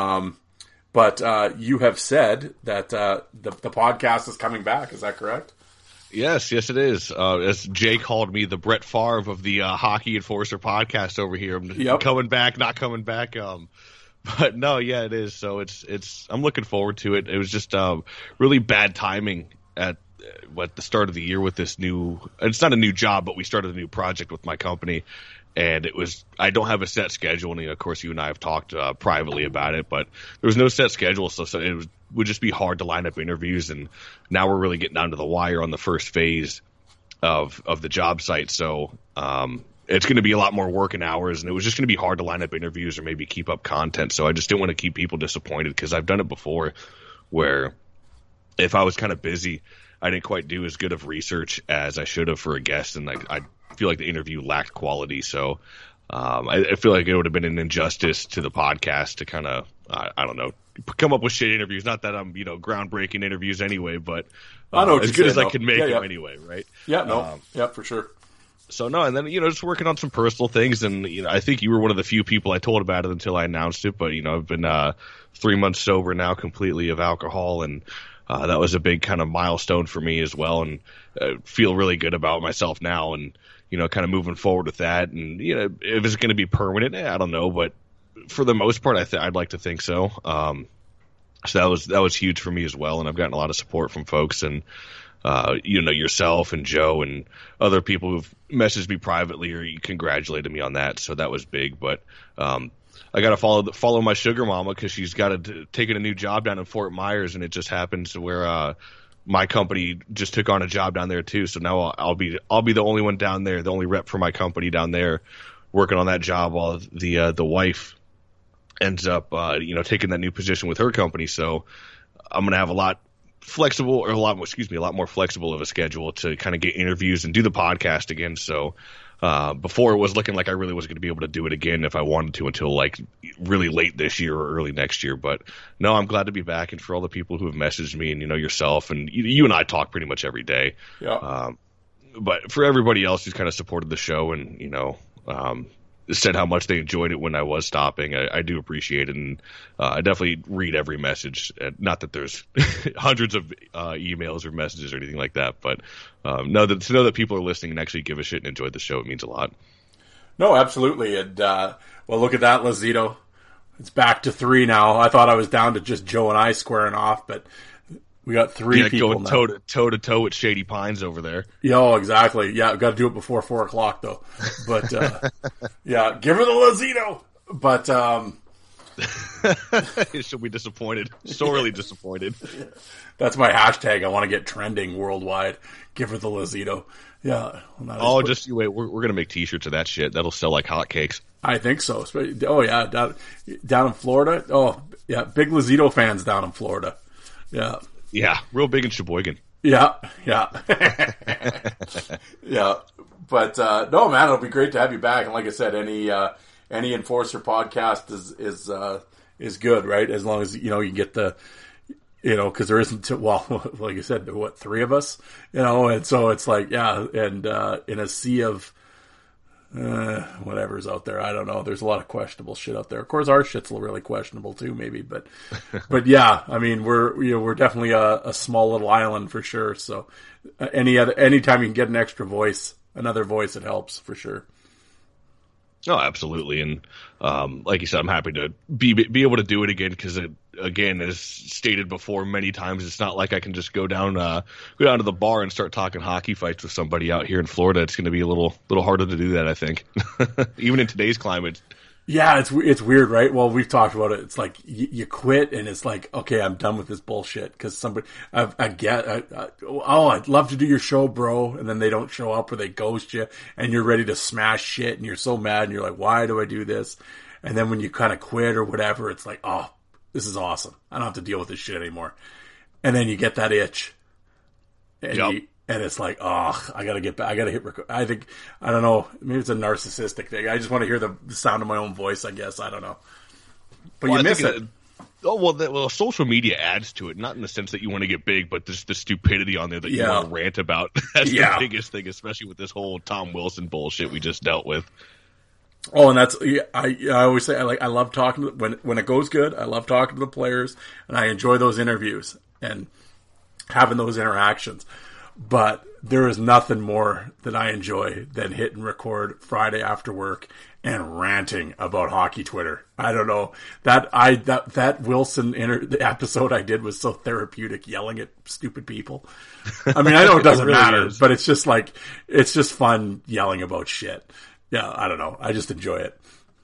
But you have said that the podcast is coming back. Is that correct? Yes, it is. As Jay called me, the Brett Favre of the Hockey Enforcer podcast over here. I'm coming back, not coming back. But no, yeah, it is. So it's. I'm looking forward to it. It was just really bad timing at the start of the year with this new. It's not a new job, but we started a new project with my company. And I don't have a set schedule, and of course you and I have talked privately about it, but there was no set schedule, so it would just be hard to line up interviews, and now we're really getting down to the wire on the first phase of the job site, so it's going to be a lot more working hours, and it was just going to be hard to line up interviews or maybe keep up content, so I just didn't want to keep people disappointed, because I've done it before where if I was kind of busy, I didn't quite do as good of research as I should have for a guest, and I feel like the interview lacked quality, so I feel like it would have been an injustice to the podcast to kind of I don't know, come up with shit interviews. Not that I'm groundbreaking interviews anyway, but I know as good as I can make them anyway, right? Yeah, for sure. So no, and then just working on some personal things, and I think you were one of the few people I told about it until I announced it. But I've been 3 months sober now, completely of alcohol, and that was a big kind of milestone for me as well, and feel really good about myself now, and kind of moving forward with that. And if it's going to be permanent, I don't know, but for the most part, I'd like to think so. So that was huge for me as well, and I've gotten a lot of support from folks, and yourself and Joe and other people who've messaged me privately or congratulated me on that. So that was big, but I got to follow my sugar mama, because she's got taken a new job down in Fort Myers, and it just happens to where my company just took on a job down there too. So now I'll be the only one down there, the only rep for my company down there, working on that job, while the wife ends up taking that new position with her company. So I'm gonna have a lot more flexible of a schedule to kind of get interviews and do the podcast again. So before it was looking like I really wasn't going to be able to do it again if I wanted to until like really late this year or early next year. But no, I'm glad to be back, and for all the people who have messaged me and yourself and you and I talk pretty much every day. Yeah. But for everybody else who's kind of supported the show and said how much they enjoyed it when I was stopping, I do appreciate it, and I definitely read every message. Not that there's hundreds of emails or messages or anything like that, but to know that people are listening and actually give a shit and enjoy the show, it means a lot. No, absolutely. And well, look at that, Lazito. It's back to 3 now. I thought I was down to just Joe and I squaring off, but we got 3 people going now. toe to toe with Shady Pines over there. Yo, exactly. Yeah, I've got to do it before 4 o'clock though. But yeah, give her the Lazito. But she'll be disappointed, sorely disappointed. That's my hashtag. I want to get trending worldwide. Give her the Lazito. Yeah. Well, just you wait. We're gonna make T-shirts of that shit. That'll sell like hotcakes. I think so. Oh yeah, down in Florida. Oh yeah, big Lazito fans down in Florida. Yeah. Yeah, real big in Sheboygan. Yeah. Yeah. But no, man, it'll be great to have you back. And like I said, any Enforcer podcast is good, right? As long as you can get the. Because there isn't, like I said, there are 3 of us, and so it's like, yeah, and in a sea of whatever's out there, I don't know. There's a lot of questionable shit out there. Of course, our shit's really questionable too, maybe, but yeah, I mean, we're definitely a small little island for sure. So anytime you can get an extra voice, another voice, it helps for sure. Oh, absolutely, and like you said, I'm happy to be able to do it again because, again, as stated before many times, it's not like I can just go down to the bar and start talking hockey fights with somebody out here in Florida. It's going to be a little harder to do that, I think, even in today's climate. Yeah, it's weird, right? Well, we've talked about it. It's like you quit, and it's like, okay, I'm done with this bullshit because somebody, I'd love to do your show, bro, and then they don't show up or they ghost you, and you're ready to smash shit, and you're so mad, and you're like, why do I do this? And then when you kind of quit or whatever, it's like, oh, this is awesome. I don't have to deal with this shit anymore. And then you get that itch, and and it's like, oh, I gotta get back. I gotta hit record. I don't know. Maybe it's a narcissistic thing. I just want to hear the sound of my own voice, I guess. I don't know. But you miss it. Well, social media adds to it, not in the sense that you want to get big, but just the stupidity on there that you want to rant about. That's the biggest thing, especially with this whole Tom Wilson bullshit we just dealt with. Oh, and that's, I always say, I love talking to, when it goes good, I love talking to the players, and I enjoy those interviews and having those interactions. But there is nothing more that I enjoy than hitting record Friday after work and ranting about hockey Twitter. I don't know, that Wilson the episode I did was so therapeutic, yelling at stupid people. I mean, I know it doesn't really matter, but it's just like, it's just fun yelling about shit. Yeah, I don't know. I just enjoy it.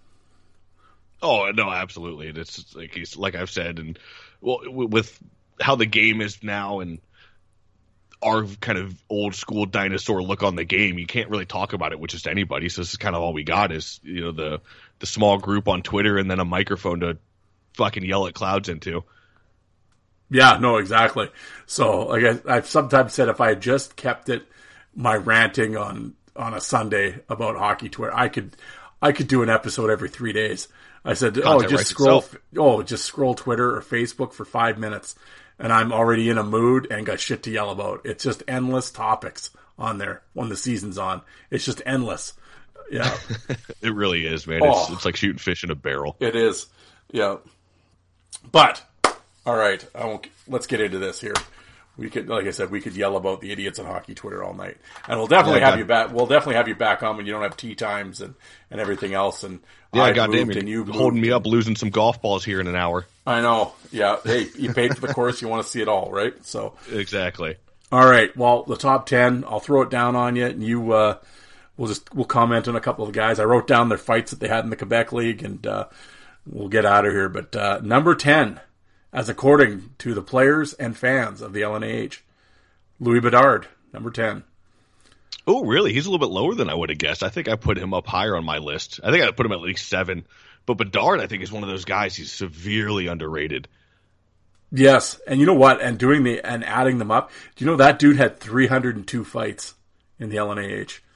Oh no, absolutely. It's like I've said, and well, with how the game is now and our kind of old school dinosaur look on the game, you can't really talk about it with just anybody. So this is kind of all we got is, the small group on Twitter and then a microphone to fucking yell at clouds into. Yeah, no, exactly. So like I've sometimes said, if I had just kept my ranting on a Sunday about hockey Twitter, I could do an episode every 3 days. I said, just scroll Twitter or Facebook for 5 minutes. And I'm already in a mood and got shit to yell about. It's just endless topics on there when the season's on. It's just endless. Yeah. It really is, man. It's like shooting fish in a barrel. It is. Yeah. But, all right. Let's get into this here. We could, like I said, we could yell about the idiots on hockey Twitter all night. And we'll definitely have you back. We'll definitely have you back on when you don't have tea times and everything else. And goddamn it. You holding me up, losing some golf balls here in an hour. I know. Yeah. Hey, you paid for the course. You want to see it all, right? So exactly. All right. Well, the top 10, I'll throw it down on you, and you, we'll comment on a couple of the guys. I wrote down their fights that they had in the Quebec League, and we'll get out of here. But number 10, as according to the players and fans of the LNAH, Louis Bedard, number 10. Oh, really? He's a little bit lower than I would have guessed. I think I put him up higher on my list. I think I put him at least 7. But Bedard, I think, is one of those guys. He's severely underrated. Yes, and you know what? And adding them up, do you know that dude had 302 fights in the LNAH?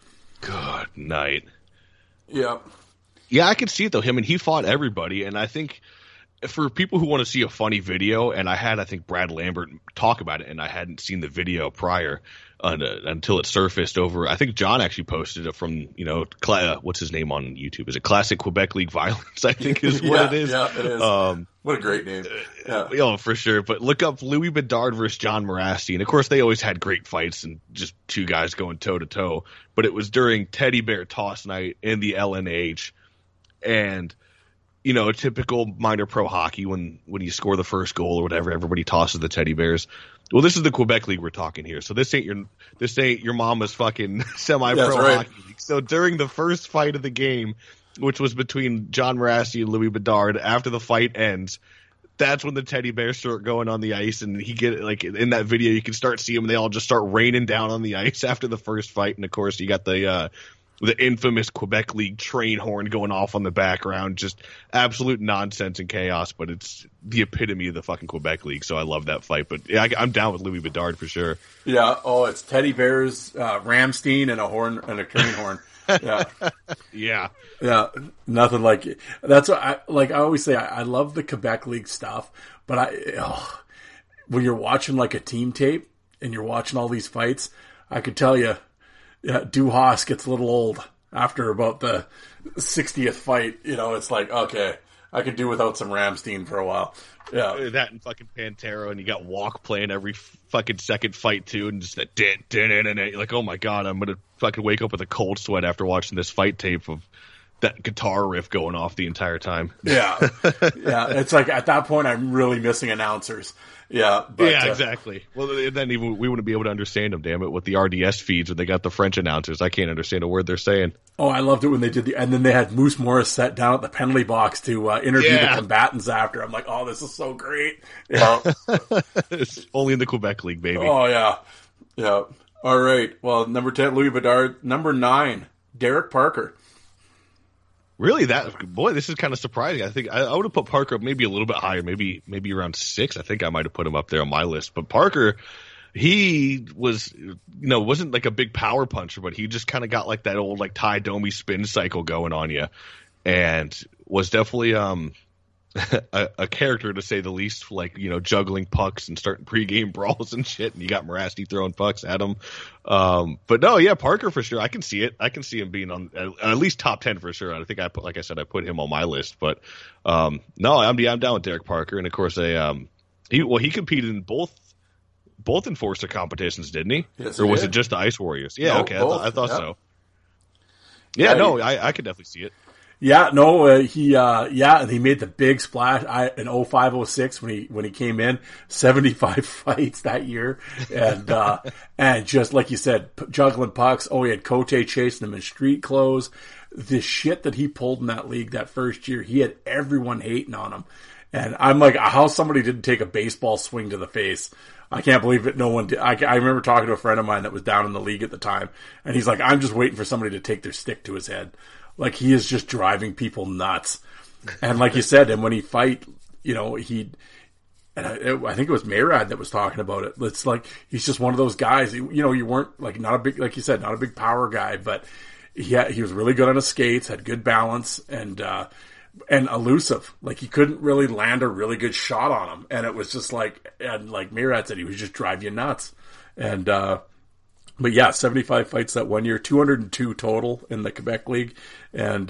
Good night. Yeah. Yeah, I could see it though. He fought everybody, and I think for people who want to see a funny video, and I think Brad Lambert talk about it, and I hadn't seen the video prior until it surfaced over. I think John actually posted it from what's his name on YouTube? Is it Classic Quebec League Violence? I think is what it is. Yeah, it is. What a great name. Yeah, for sure. But look up Louis Bedard versus John Morasti, and of course they always had great fights and just two guys going toe to toe. But it was during Teddy Bear Toss Night in the LNH, and a typical minor pro hockey when you score the first goal or whatever, everybody tosses the teddy bears. Well, this is the Quebec League we're talking here, so this ain't your mama's fucking semi-pro hockey league. So during the first fight of the game, which was between John Morasti and Louis Bedard, after the fight ends, that's when the teddy bears start going on the ice, and in that video you can start seeing them. They all just start raining down on the ice after the first fight, and of course you got the infamous Quebec League train horn going off on the background. Just absolute nonsense and chaos, but it's the epitome of the fucking Quebec League, so I love that fight. But yeah, I'm down with Louis Bedard for sure. Yeah, it's teddy bears, Ramstein, and a horn and a train horn. Yeah. Yeah, nothing like it. That's what I always say, I love the Quebec League stuff, but when you're watching like a team tape and you're watching all these fights, I could tell you, Duhas gets a little old after about the 60th fight. It's like, okay, I could do without some Ramstein for a while. Yeah, that and fucking Pantera, and you got Walk playing every fucking second fight too, and just that you're like, oh my god, I'm gonna fucking wake up with a cold sweat after watching this fight tape of that guitar riff going off the entire time. Yeah. It's like at that point I'm really missing announcers. Yeah, exactly. Well, then even we wouldn't be able to understand them. Damn it, with the RDS feeds where they got the French announcers, I can't understand a word they're saying. Oh, I loved it when they did and then they had Moose Morris set down at the penalty box to interview the combatants after. I'm like, oh, this is so great. Yeah, it's only in the Quebec League, baby. Oh yeah. All right. Well, number 10, Louis Bedard. Number 9, Derek Parker. Really, this is kind of surprising. I think I would have put Parker maybe a little bit higher, maybe around 6. I think I might have put him up there on my list. But Parker, he was, wasn't like a big power puncher, but he just kind of got like that old like Ty Domi spin cycle going on you, and was definitely a character to say the least, like, juggling pucks and starting pregame brawls and shit, and you got Morasti throwing pucks at him. But no, yeah, Parker for sure. I can see it. I can see him being on at least top 10 for sure. I think I put him on my list, but no, I'm down with Derek Parker. And of course he competed in both Enforcer competitions, didn't he? Yes, or was it just the Ice Warriors? Yeah. No, okay. both. I thought so. Yeah, no, I could definitely see it. Yeah, no, he made the big splash in 05-06 when he came in, 75 fights that year, and just like you said, juggling pucks. Oh, he had Cote chasing him in street clothes. The shit that he pulled in that league that first year, he had everyone hating on him, and I'm like, how somebody didn't take a baseball swing to the face. I can't believe that no one did. I remember talking to a friend of mine that was down in the league at the time, and he's like, I'm just waiting for somebody to take their stick to his head. Like, he is just driving people nuts. And like you said, and when he fight, I think it was Mayrad that was talking about it. It's like, he's just one of those guys, you weren't like, not a big, like you said, not a big power guy, but he was really good on his skates, had good balance, and elusive. Like, he couldn't really land a really good shot on him. And it was just like, and like Mayrad said, he would just drive you nuts. And, but yeah, 75 fights that one year, 202 total in the Quebec League. And,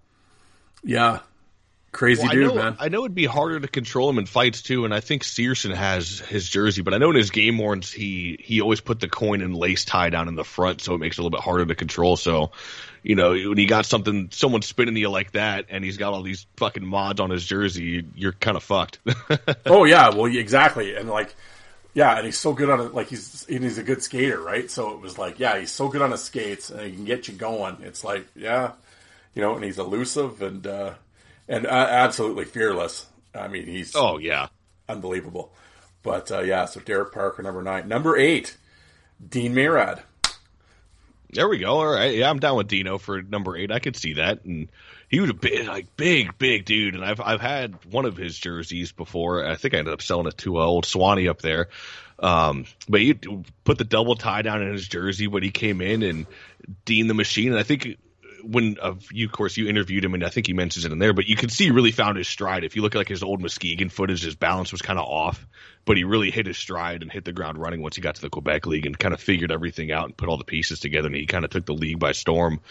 crazy dude, man. I know it'd be harder to control him in fights too, and I think Searson has his jersey, but I know in his game warrants, he always put the coin and lace tie down in the front, so it makes it a little bit harder to control. So, when you got someone spinning you like that, and he's got all these fucking mods on his jersey, you're kind of fucked. Oh yeah, well, exactly. And like, yeah, and he's so good on it. Like, he's a good skater, right? So it was like, yeah, he's so good on his skates, and he can get you going. It's like, yeah, and he's elusive and absolutely fearless. I mean, he's unbelievable. But so Derek Parker, number 9, number 8, Dean Mayrad. There we go. All right. Yeah, I'm down with Dino for number 8. I could see that. And he was a big dude. And I've had one of his jerseys before. I think I ended up selling it to old Swanee up there. But he put the double tie down in his jersey when he came in, and Dean the Machine. And I think when you interviewed him, and I think he mentions it in there, but you could see he really found his stride. If you look at like his old Muskegon footage, his balance was kind of off, but he really hit his stride and hit the ground running once he got to the Quebec League and kind of figured everything out and put all the pieces together. And he kind of took the league by storm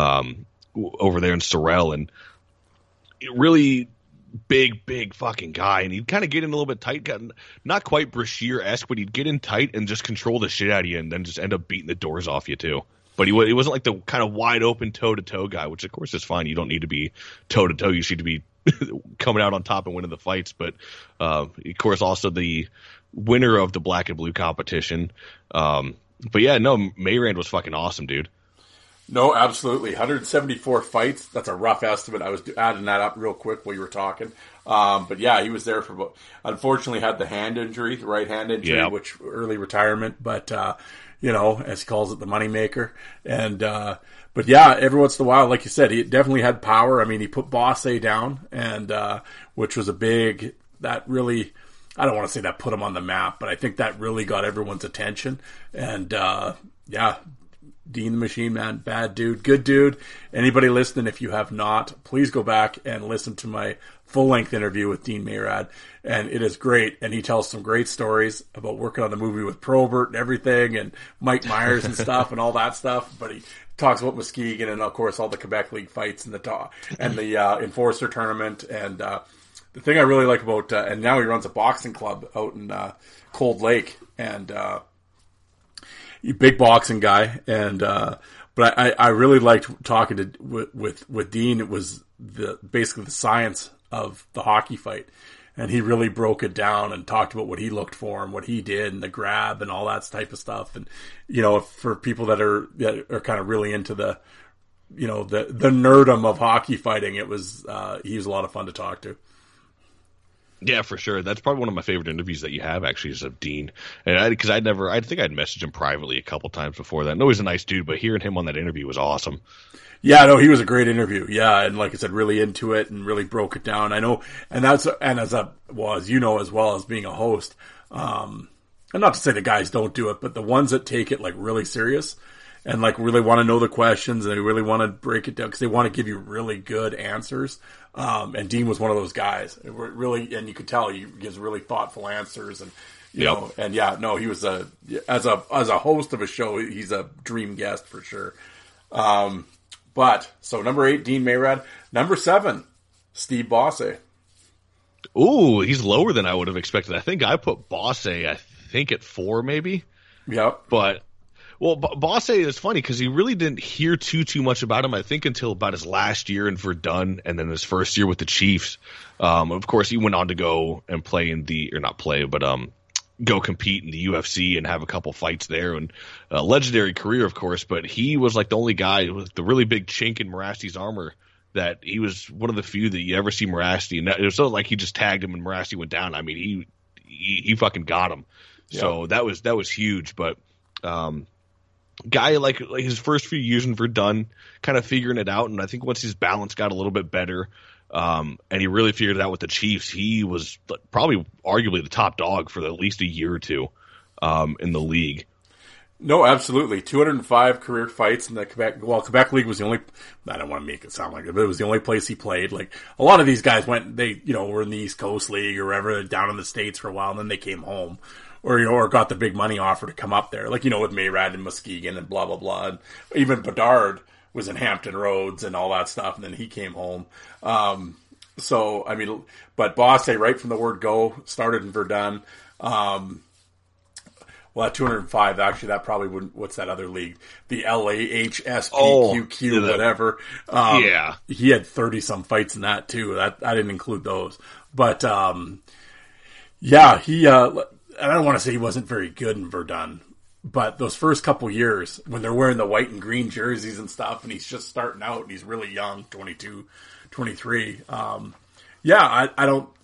over there in Sorel, and really big fucking guy. And he'd kind of get in a little bit tight, not quite Brashear-esque, but he'd get in tight and just control the shit out of you, and then just end up beating the doors off you too. But he wasn't like the kind of wide open toe-to-toe guy, which of course is fine. You don't need to be toe-to-toe. You need to be coming out on top and winning the fights. But of course also the winner of the black and blue competition. But yeah, no, Mayrand was fucking awesome, dude. No, absolutely. 174 fights. That's a rough estimate. I was adding that up real quick while you were talking. But yeah, he was there for, unfortunately had the right hand injury, which early retirement. But, as he calls it, the moneymaker. And, but yeah, every once in a while, like you said, he definitely had power. I mean, he put Bosse down, and, which was that really, I don't want to say that put him on the map, but I think that really got everyone's attention. And, Dean the Machine, man, bad dude, good dude. Anybody listening, if you have not, please go back and listen to my full-length interview with Dean Mayrand, and it is great. And he tells some great stories about working on the movie with Probert and everything, and Mike Myers and stuff, and all that stuff. But he talks about Muskegon and, of course, all the Quebec League fights and the Enforcer tournament. And the thing I really like about, and now he runs a boxing club out in Cold Lake, and big boxing guy, and but I really liked talking with Dean. It was basically the science of the hockey fight, and he really broke it down and talked about what he looked for and what he did and the grab and all that type of stuff. And for people that are kind of really into the nerdum of hockey fighting, he was a lot of fun to talk to. Yeah, for sure. That's probably one of my favorite interviews that you have, actually, is of Dean. And I think I'd messaged him privately a couple times before that. I know he's a nice dude, but hearing him on that interview was awesome. Yeah, no, he was a great interview. Yeah, and like I said, really into it and really broke it down. I know, as you know, as well as being a host, and not to say the guys don't do it, but the ones that take it like really serious and like really want to know the questions and they really want to break it down because they want to give you really good answers. And Dean was one of those guys. Really, and you could tell he gives really thoughtful answers, and he was as a host of a show, he's a dream guest for sure. But so number 8, Dean Mayrand. Number 7, Steve Bosse. Ooh, he's lower than I would have expected. I think I put Bosse, at 4 maybe. Yep. But Bosse is funny because he really didn't hear too much about him, I think, until about his last year in Verdun and then his first year with the Chiefs. Of course, he went on to go and go compete in the UFC and have a couple fights there, and a legendary career, of course. But he was like the only guy with the really big chink in Morasti's armor that he was one of the few that you ever see Morasti. And it was not like he just tagged him and Morasti went down. I mean, he fucking got him. Yeah. So that was huge. But guy like his first few years in Verdun, kind of figuring it out, and I think once his balance got a little bit better, and he really figured it out with the Chiefs, he was probably arguably the top dog for at least a year or two in the league. No, absolutely. 205 career fights in the Quebec League was the only, I don't want to make it sound like it, but it was the only place he played. Like, a lot of these guys were in the East Coast League or wherever, down in the States for a while, and then they came home. Or got the big money offer to come up there. Like, with Mayrand and Muskegon and blah, blah, blah. And even Bedard was in Hampton Roads and all that stuff, and then he came home. So, I mean, but Bosse, right from the word go, started in Verdun. At 205, actually, that probably wouldn't, what's that other league? The LAHSPQQ, whatever. Yeah. He had 30-some fights in that, too. I didn't include those. But, he, I don't want to say he wasn't very good in Verdun, but those first couple years when they're wearing the white and green jerseys and stuff, and he's just starting out and he's really young, 22, 23. I don't,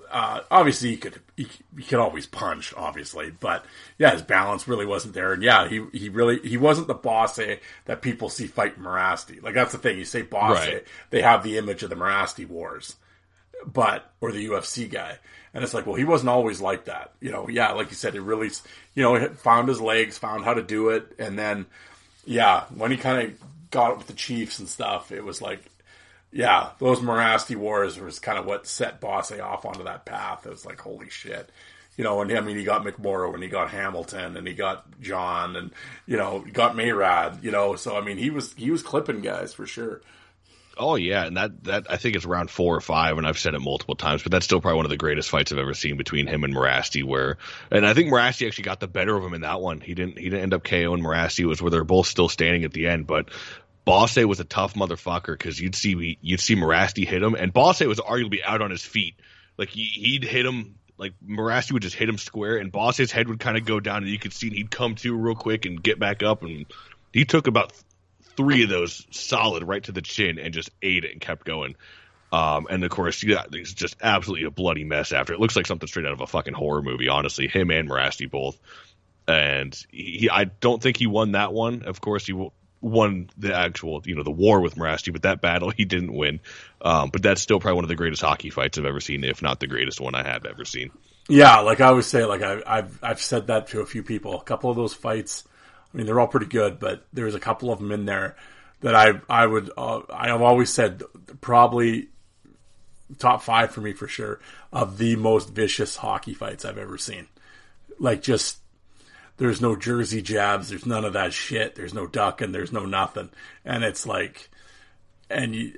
obviously he could always punch, obviously, but yeah, his balance really wasn't there. And yeah, he wasn't the Bosse that people see fight Morasti. Like, that's the thing. You say Bosse, Right. they have the image of the Morasti wars, or the UFC guy. And it's like, well, he wasn't always like that. Yeah, like you said, he really, found his legs, found how to do it. And then, yeah, when he kind of got it with the Chiefs and stuff, it was like, yeah, those Morasti wars was kind of what set Bosse off onto that path. It was like, holy shit. And I mean, he got McMorrow and he got Hamilton and he got John and, he got Mayrad, so I mean, he was clipping guys for sure. Oh yeah, and that I think it's round 4 or 5, and I've said it multiple times, but that's still probably one of the greatest fights I've ever seen between him and Morasti. And I think Morasti actually got the better of him in that one. He didn't end up KOing Morasti. It was where they're both still standing at the end, but Bosse was a tough motherfucker because you'd see Morasti hit him, and Bosse was arguably out on his feet. Like he'd hit him, like Morasti would just hit him square, and Bosse's head would kind of go down, and you could see he'd come to real quick and get back up, and he took about 3 of those solid right to the chin and just ate it and kept going. And of course, it's just absolutely a bloody mess after. It looks like something straight out of a fucking horror movie, honestly. Him and Morasti both. And I don't think he won that one. Of course, he won the actual, the war with Morasti, but that battle he didn't win. But that's still probably one of the greatest hockey fights I've ever seen, if not the greatest one I have ever seen. Yeah, like I always say, like I've said that to a few people. A couple of those fights, I mean, they're all pretty good, but there's a couple of them in there that I have always said probably top 5 for me for sure of the most vicious hockey fights I've ever seen. Like, just, there's no jersey jabs, there's none of that shit, there's no ducking, there's no nothing, and it's like, and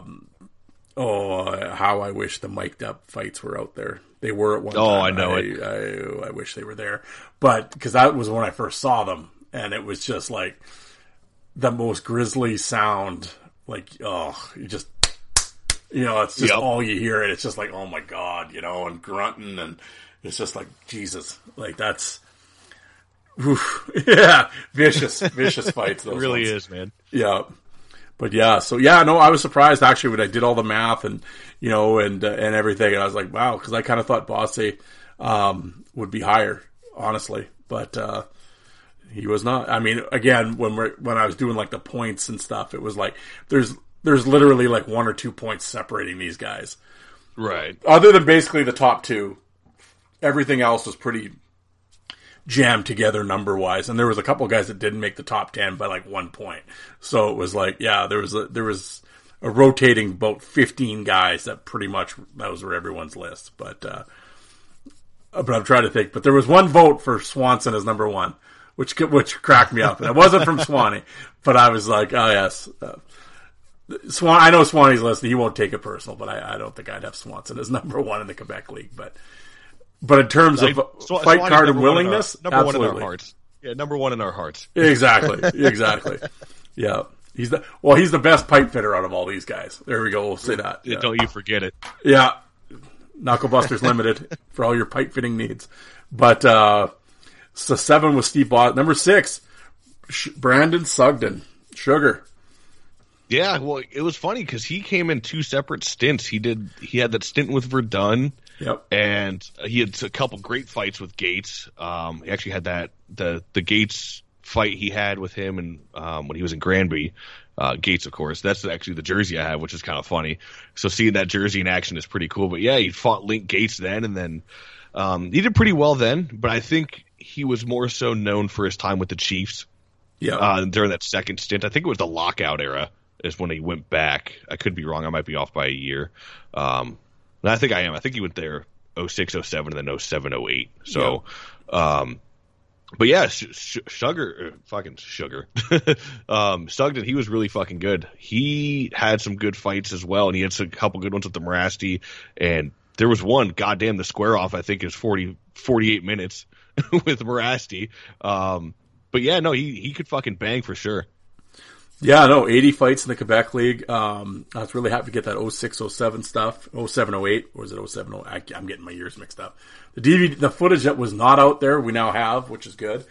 how I wish the mic'd up fights were out there. They were at one time. Oh, I know it. I wish they were there, but because that was when I first saw them. And it was just like the most grisly sound. Like, you just, it's just all you hear. And it's just like, oh my God, and grunting. And it's just like, Jesus, like that's, yeah, vicious fights. Those it really ones. is, man. Yeah. But yeah, so yeah, no, I was surprised actually when I did all the math and, and everything. And I was like, wow, because I kind of thought Bosse would be higher, honestly. But, he was not. I mean, again, when I was doing like the points and stuff, it was like there's literally like 1 or 2 points separating these guys. Right. Other than basically the top 2, everything else was pretty jammed together number wise. And there was a couple of guys that didn't make the top 10 by like 1 point. So it was like, yeah, there was a rotating about 15 guys that pretty much those were everyone's list. But I'm trying to think. But there was one vote for Swanson as number 1. Which cracked me up. It wasn't from Swanee, but I was like, oh yes, I know Swanee's listening. He won't take it personal, but I don't think I'd have Swanson as number 1 in the Quebec League. But in terms of fight card and willingness, number absolutely. 1 in our hearts. Yeah, number 1 in our hearts. Exactly. Yeah, he's the best pipe fitter out of all these guys. There we go. We'll say that. Yeah. Don't you forget it. Yeah, Knucklebusters Limited for all your pipe fitting needs. But. So 7 was Steve Boss. Number 6, Brandon Sugden. Sugar. Yeah, well, it was funny because he came in 2 separate stints. He had that stint with Verdun. Yep. And he had a couple great fights with Gates. He actually had the Gates fight he had with him and when he was in Granby. Gates, of course. That's actually the jersey I have, which is kind of funny. So seeing that jersey in action is pretty cool. But yeah, he fought Link Gates then, and then he did pretty well then. But I think he was more so known for his time with the Chiefs. Yeah. During that second stint. I think it was the lockout era is when he went back. I could be wrong. I might be off by a year. And I think I am. I think he went there 06, 07, and then 07, 08. So, but yeah, Sugar. Sugden, he was really fucking good. He had some good fights as well, and he had a couple good ones with the Morasti. And there was one, goddamn, the square off, I think, is 48 minutes with Morasti. But yeah, no, he could fucking bang for sure. Yeah, no, 80 fights in the Quebec League. I was really happy to get that 06, 07 stuff. 07, 08, or was it 07, 08? I'm getting my years mixed up. The DVD, the footage that was not out there, we now have, which is good.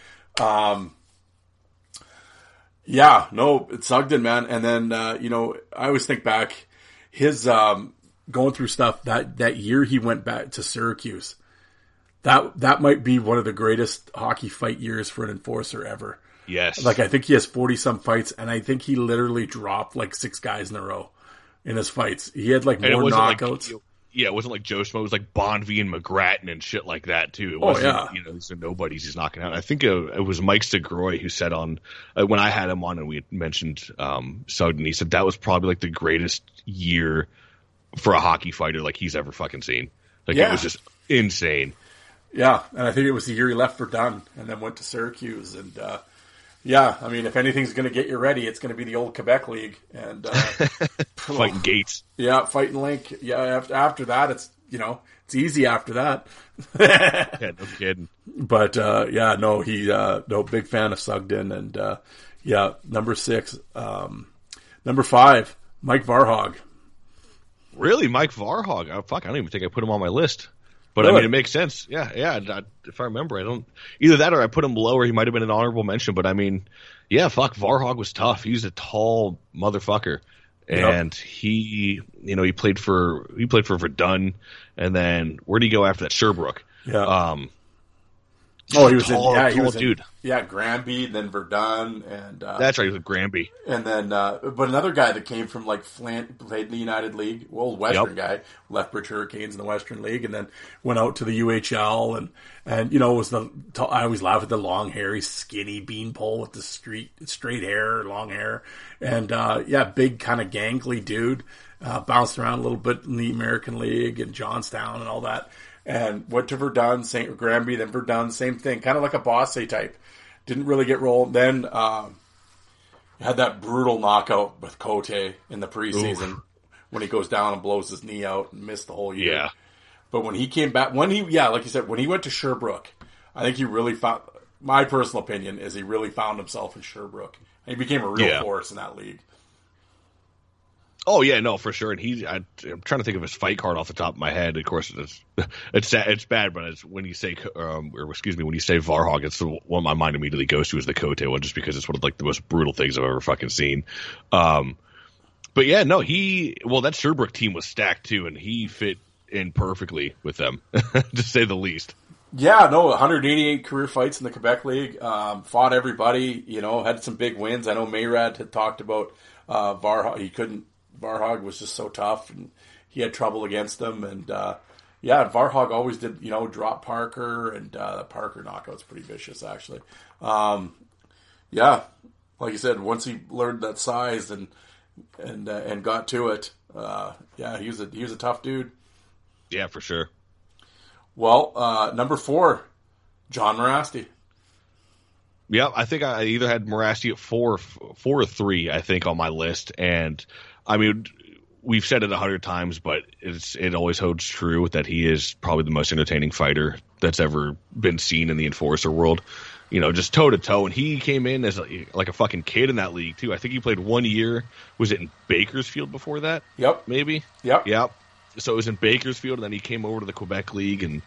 Yeah, no, it's Sugden, man. And then, I always think back, his going through stuff that year he went back to Syracuse. That might be one of the greatest hockey fight years for an enforcer ever. Yes. Like, I think he has 40 some fights, and I think he literally dropped like 6 guys in a row in his fights. He had like more knockouts. It wasn't like Joe Schmo. It was like Bonvie and McGrattan and shit like that too. It wasn't, these are nobodies he's knocking out. I think it was Mike Segroy who said on when I had him on and we had mentioned Sugden. He said that was probably like the greatest year for a hockey fighter like he's ever fucking seen. Like it was just insane. Yeah, and I think it was the year he left Verdun and then went to Syracuse. And I mean, if anything's going to get you ready, it's going to be the old Quebec League and fighting Gates. Yeah, fighting Link. Yeah, after that, it's it's easy after that. Yeah, no kidding. But big fan of Sugden, and number 6, number 5, Mike Varhog. Really, Mike Varhog? Oh, fuck, I don't even think I put him on my list. But really? I mean, it makes sense. Yeah. If I remember, I don't either that or I put him lower. He might have been an honorable mention. But I mean, yeah, fuck, Varhog was tough. He's a tall motherfucker, and he played for Verdun, and then where did he go after that? Sherbrooke. Yeah. He was dude. Yeah, Granby, then Verdun, and that's right, he was with Granby. And then, but another guy that came from like Flint, played in the United League, Western guy, Lethbridge Hurricanes in the Western League, and then went out to the UHL, and was I always laugh at the long hairy, skinny beanpole with the straight hair, long hair, and big kind of gangly dude, bounced around a little bit in the American League and Johnstown and all that. And went to Verdun, Granby, then Verdun, same thing, kind of like a Bosse type. Didn't really get rolled. Then had that brutal knockout with Cote in the preseason when he goes down and blows his knee out and missed the whole year. Yeah. But when he came back, like you said, when he went to Sherbrooke, I think he really found, my personal opinion is he really found himself in Sherbrooke. And he became a real force in that league. Oh yeah, no, for sure. And I'm trying to think of his fight card off the top of my head. Of course, it's bad, but when you say Varhog, it's the one my mind immediately goes to is the Cote one, just because it's one of like the most brutal things I've ever fucking seen. But yeah, no, that Sherbrooke team was stacked too, and he fit in perfectly with them, to say the least. Yeah, no, 188 career fights in the Quebec League. Fought everybody, had some big wins. I know Mayrad had talked about Varhog. Varhog was just so tough, and he had trouble against them. And Varhog always did, drop Parker, and Parker knockout's pretty vicious, actually. Like you said, once he learned that size and got to it, he was a tough dude. Yeah, for sure. Well, number 4, John Morasti. Yeah, I think I either had Morasti at 4 or 3, I think, on my list, and I mean, we've said it 100 times, but it always holds true that he is probably the most entertaining fighter that's ever been seen in the enforcer world. Just toe to toe, and he came in as like a fucking kid in that league too. I think he played 1 year. Was it in Bakersfield before that? Yep, maybe. Yep. So it was in Bakersfield, and then he came over to the Quebec League, and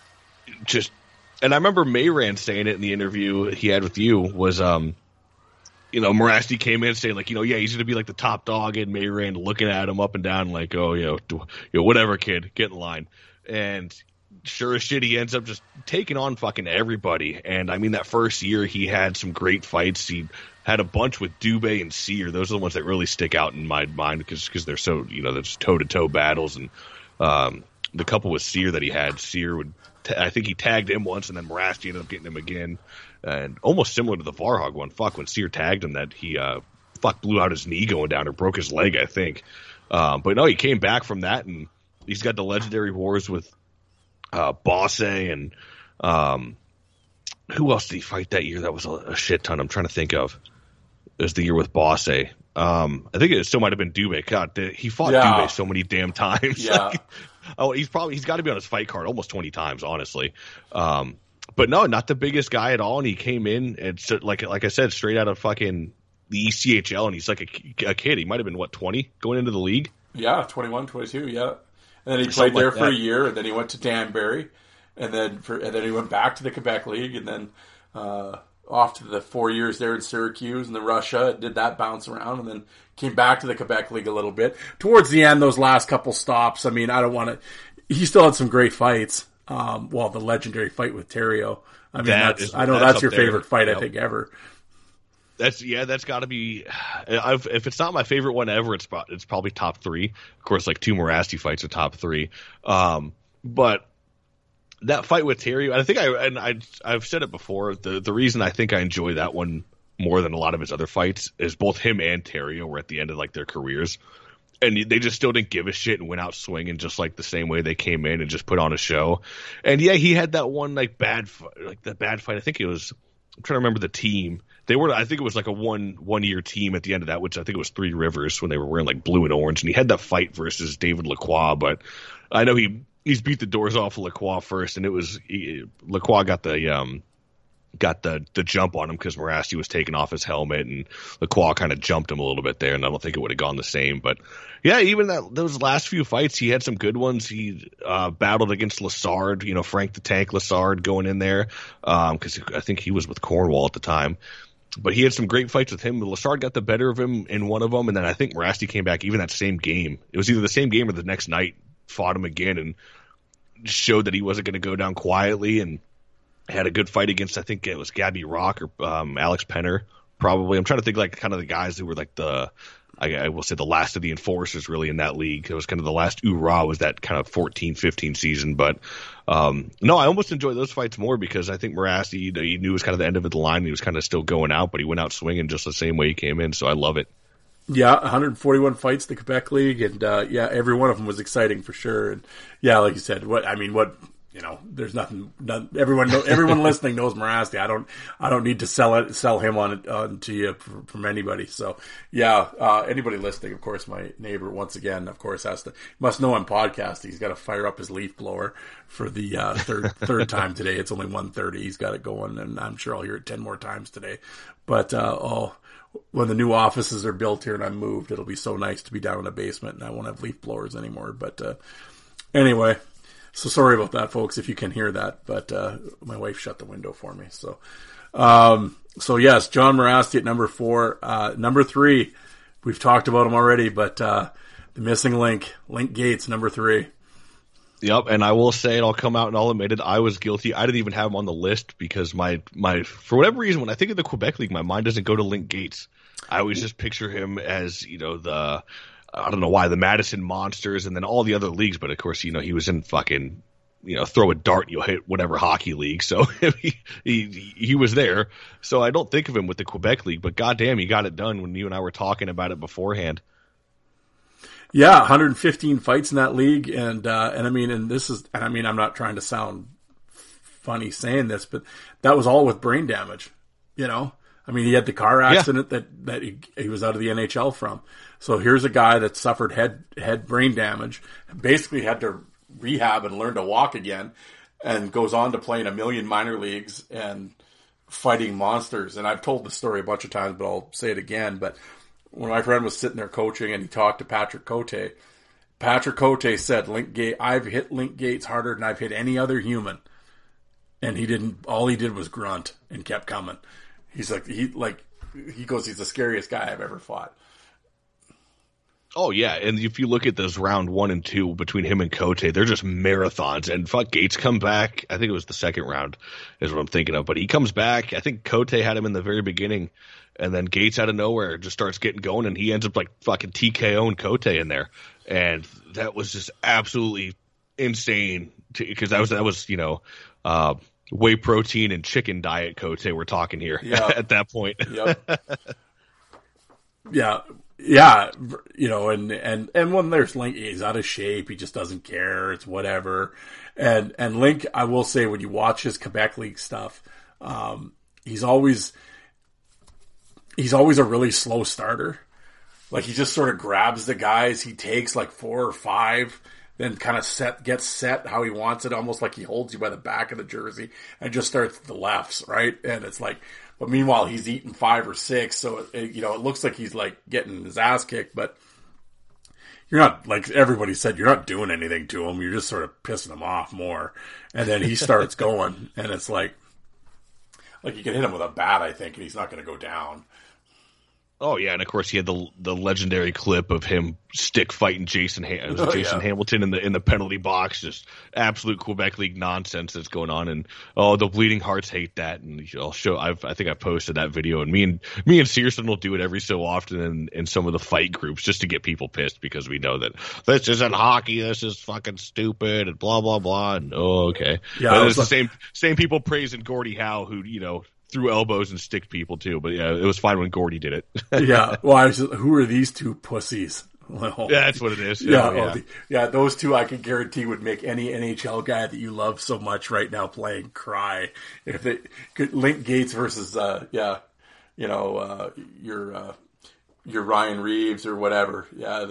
I remember Mayrand saying it in the interview he had with you was Morasti came in saying like, he's going to be like the top dog, and Mayrand looking at him up and down like, whatever, kid, get in line. And sure as shit, he ends up just taking on fucking everybody. And I mean, that first year he had some great fights. He had a bunch with Dubé and Sear. Those are the ones that really stick out in my mind because they're so, they're just toe-to-toe battles. And the couple with Sear that he had, Sear I think he tagged him once, and then Morasti ended up getting him again. And almost similar to the Varhog one. When Sear tagged him, that he blew out his knee going down or broke his leg, I think. But no, he came back from that, and he's got the legendary wars with Bosse and who else did he fight that year? That was a shit ton. I'm trying to think of. It was the year with Bosse. I think it still might have been Dubé. God, he fought Dubé so many damn times. Yeah. He's got to be on his fight card almost 20 times, honestly. But no, not the biggest guy at all. And he came in and like I said, straight out of fucking the ECHL, and he's like a kid. He might have been 20 going into the league. Yeah, 21, 22. Yeah, and then he played there for a year, and then he went to Danbury, and then he went back to the Quebec League, and then off to the 4 years there in Syracuse and then Russia, did that bounce around, and then came back to the Quebec League a little bit. Towards the end, those last couple stops, I mean, I don't want to... He still had some great fights. The legendary fight with Terrio. I mean, that's your favorite fight, I think, ever. That's got to be. If it's not my favorite one ever, it's probably top 3. Of course, like 2 Morasti fights are top 3. But that fight with Terrio, I think I've said it before. The reason I think I enjoy that one more than a lot of his other fights is both him and Terrio were at the end of like their careers, and they just still didn't give a shit and went out swinging just like the same way they came in and just put on a show. And yeah, he had that one bad fight. I think it was. I'm trying to remember the team. I think it was like a one year team at the end of that, which I think it was Three Rivers when they were wearing like blue and orange, and he had that fight versus David Lacroix. But I know he's beat the doors off of Lacroix first, and Lacroix got the jump on him because Morasti was taking off his helmet, and Lacroix kind of jumped him a little bit there, and I don't think it would have gone the same. But yeah, even those last few fights, he had some good ones. He battled against Lassard, Frank the Tank Lassard going in there, because I think he was with Cornwall at the time. But he had some great fights with him. Lassard got the better of him in one of them, and then I think Morasti came back even that same game. It was either the same game or the next night, fought him again, and showed that he wasn't going to go down quietly, and had a good fight against, I think it was Gabby Rock or Alex Penner, probably. I'm trying to think like kind of the guys who were like I will say the last of the enforcers really in that league. It was kind of the last hoorah was that kind of 14-15 season. But no, I almost enjoy those fights more because I think Morasti, he knew it was kind of the end of the line. He was kind of still going out, but he went out swinging just the same way he came in. So I love it. Yeah, 141 fights in the Quebec League, and every one of them was exciting for sure. And yeah, like you said, there's nothing. Everyone listening knows Morasti. I don't need to sell him on to you from anybody. So yeah, anybody listening, of course, my neighbor once again, of course, must know I'm podcasting. He's got to fire up his leaf blower for the third time today. It's only 1:30. He's got it going, and I'm sure I'll hear it 10 more times today. But when the new offices are built here and I'm moved, it'll be so nice to be down in the basement and I won't have leaf blowers anymore. But anyway. So sorry about that, folks, if you can hear that, but my wife shut the window for me. So yes, John Morasti at number 4. Number 3, we've talked about him already, but the missing link Gates, number 3. Yep, and I will say, and I'll come out and I'll admit it, I was guilty. I didn't even have him on the list because my for whatever reason, when I think of the Quebec League, my mind doesn't go to Link Gates. I always just picture him as, I don't know why, the Madison Monsters and then all the other leagues, but of course, he was in fucking, throw a dart, you'll hit whatever hockey league. So he was there. So I don't think of him with the Quebec League, but goddamn, he got it done when you and I were talking about it beforehand. Yeah, 115 fights in that league, and I'm not trying to sound funny saying this, but that was all with brain damage. He had the car accident that he was out of the NHL from. So here's a guy that suffered head brain damage, basically had to rehab and learn to walk again, and goes on to play in a million minor leagues and fighting monsters. And I've told the story a bunch of times, but I'll say it again. But when my friend was sitting there coaching and he talked to Patrick Cote said, I've hit Link Gates harder than I've hit any other human. And all he did was grunt and kept coming. He's he goes, he's the scariest guy I've ever fought. Oh yeah, and if you look at those round 1 and 2 between him and Cote, they're just marathons. And fuck, Gates come back. I think it was the second round is what I'm thinking of. But he comes back. I think Cote had him in the very beginning, and then Gates out of nowhere just starts getting going, and he ends up like fucking TKOing Cote in there. And that was just absolutely insane because that was whey protein and chicken diet Cote we're talking here at that point. Yep. Yeah, and when there's Link, he's out of shape. He just doesn't care. It's whatever. And Link, I will say, when you watch his Quebec League stuff, he's always a really slow starter. Like, he just sort of grabs the guys. He takes like 4 or 5, then kind of gets set how he wants it, almost like he holds you by the back of the jersey and just starts the lefts, right? And it's like, but meanwhile, he's eating 5 or 6, so it looks like he's like getting his ass kicked, but you're not, like everybody said, you're not doing anything to him. You're just sort of pissing him off more. And then he starts going, and it's like, Like, you can hit him with a bat, I think, and he's not going to go down. Oh yeah, and of course he had the legendary clip of him stick fighting Jason Hamilton in the penalty box. Just absolute Quebec League nonsense that's going on, and the Bleeding Hearts hate that. And I'll show. I think I posted that video, and me and Searson will do it every so often in some of the fight groups just to get people pissed, because we know that this isn't hockey, this is fucking stupid, and blah blah blah. And okay, yeah, it's the same people praising Gordie Howe, who threw elbows and sticked people too, but yeah, it was fine when Gordie did it. Yeah, well, who are these two pussies? Well, yeah, that's what it is. Those two I can guarantee would make any NHL guy that you love so much right now playing cry. If they could link Gates versus your Ryan Reeves or whatever.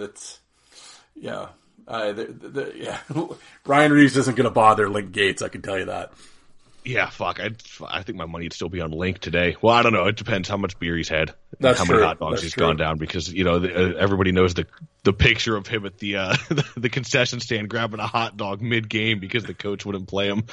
Ryan Reeves isn't going to bother Link Gates, I can tell you that. Yeah, fuck. I think my money would still be on Link today. Well, I don't know. It depends how much beer he's had, That's how true. many hot dogs That's he's true. gone down. Because everybody knows the picture of him at the concession stand grabbing a hot dog mid game because the coach wouldn't play him.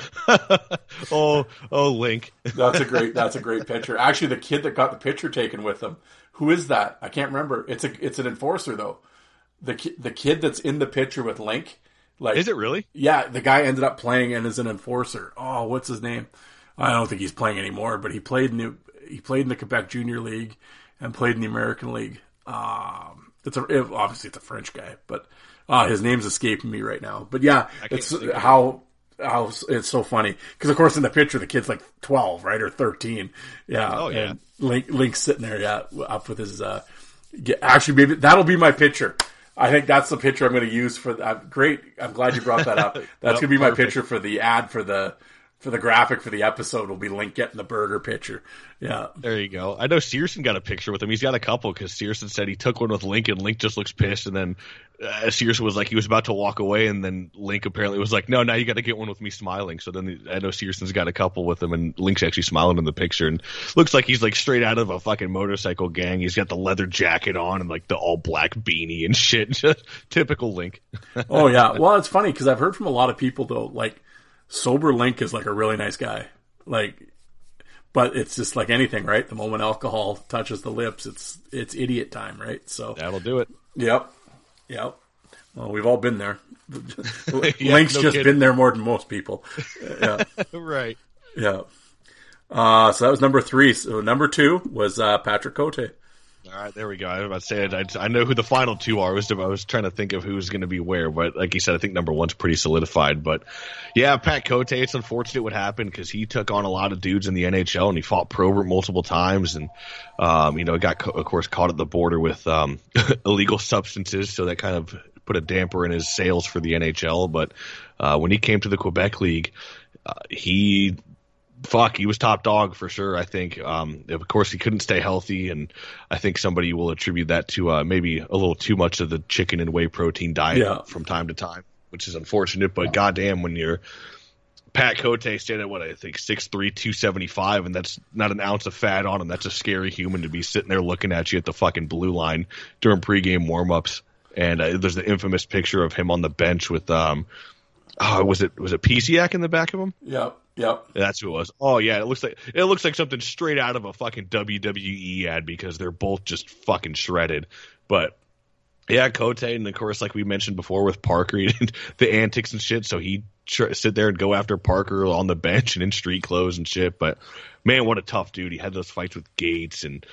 oh, Link. That's a great picture. Actually, the kid that got the picture taken with him, who is that? I can't remember. It's an enforcer though. The kid that's in the picture with Link. Like, is it really? Yeah, the guy ended up playing and is an enforcer. Oh, what's his name? I don't think he's playing anymore, but he played in the Quebec Junior League and played in the American League. Obviously it's a French guy, but his name's escaping me right now. But yeah, it's how it's so funny because of course in the picture the kid's like 12, right, or 13. Yeah. Oh yeah. And Link's sitting there, up with his. Actually, maybe that'll be my picture. I think that's the picture I'm going to use for that. Great. I'm glad you brought that up. That's going to be my picture for the ad for the graphic for the episode. Will be Link getting the burger picture. Yeah. There you go. I know Searson got a picture with him. He's got a couple because Searson said he took one with Link and Link just looks pissed. And then Searson was like, he was about to walk away. And then Link apparently was like, no, now you got to get one with me smiling. So then I know Searson's got a couple with him and Link's actually smiling in the picture and looks like he's like straight out of a fucking motorcycle gang. He's got the leather jacket on and like the all black beanie and shit. Just typical Link. Oh yeah. Well, it's funny because I've heard from a lot of people though, like sober Link is like a really nice guy. Like, but it's just like anything, right? The moment alcohol touches the lips, it's idiot time, right? So that'll do it. Yep. Well, we've all been there. Link's just been there more than most people. Yeah. Right. Yeah. So that was number 3. So number 2 was Patrick Cote. All right, there we go. I was about to say I know who the final 2 are. I was trying to think of who was going to be where, but like you said, I think number 1's pretty solidified. But yeah, Pat Cote, it's unfortunate what happened because he took on a lot of dudes in the NHL and he fought Probert multiple mes and got of course caught at the border with illegal substances, so that kind of put a damper in his sales for the NHL. But when he came to the Quebec League, he was top dog for sure, I think. Of course, he couldn't stay healthy, and I think somebody will attribute that to maybe a little too much of the chicken and whey protein diet from time to time, which is unfortunate. But goddamn, when you're Pat Cote standing at, I think 6'3", 275, and that's not an ounce of fat on him, that's a scary human to be sitting there looking at you at the fucking blue line during pregame warm-ups. And there's the infamous picture of him on the bench with, was it Pisiak in the back of him? Yep. That's who it was. Oh yeah, it looks like something straight out of a fucking WWE ad because they're both just fucking shredded. But yeah, Cote, and of course, like we mentioned before with Parker, the antics and shit. So he'd sit there and go after Parker on the bench and in street clothes and shit. But man, what a tough dude! He had those fights with Gates, and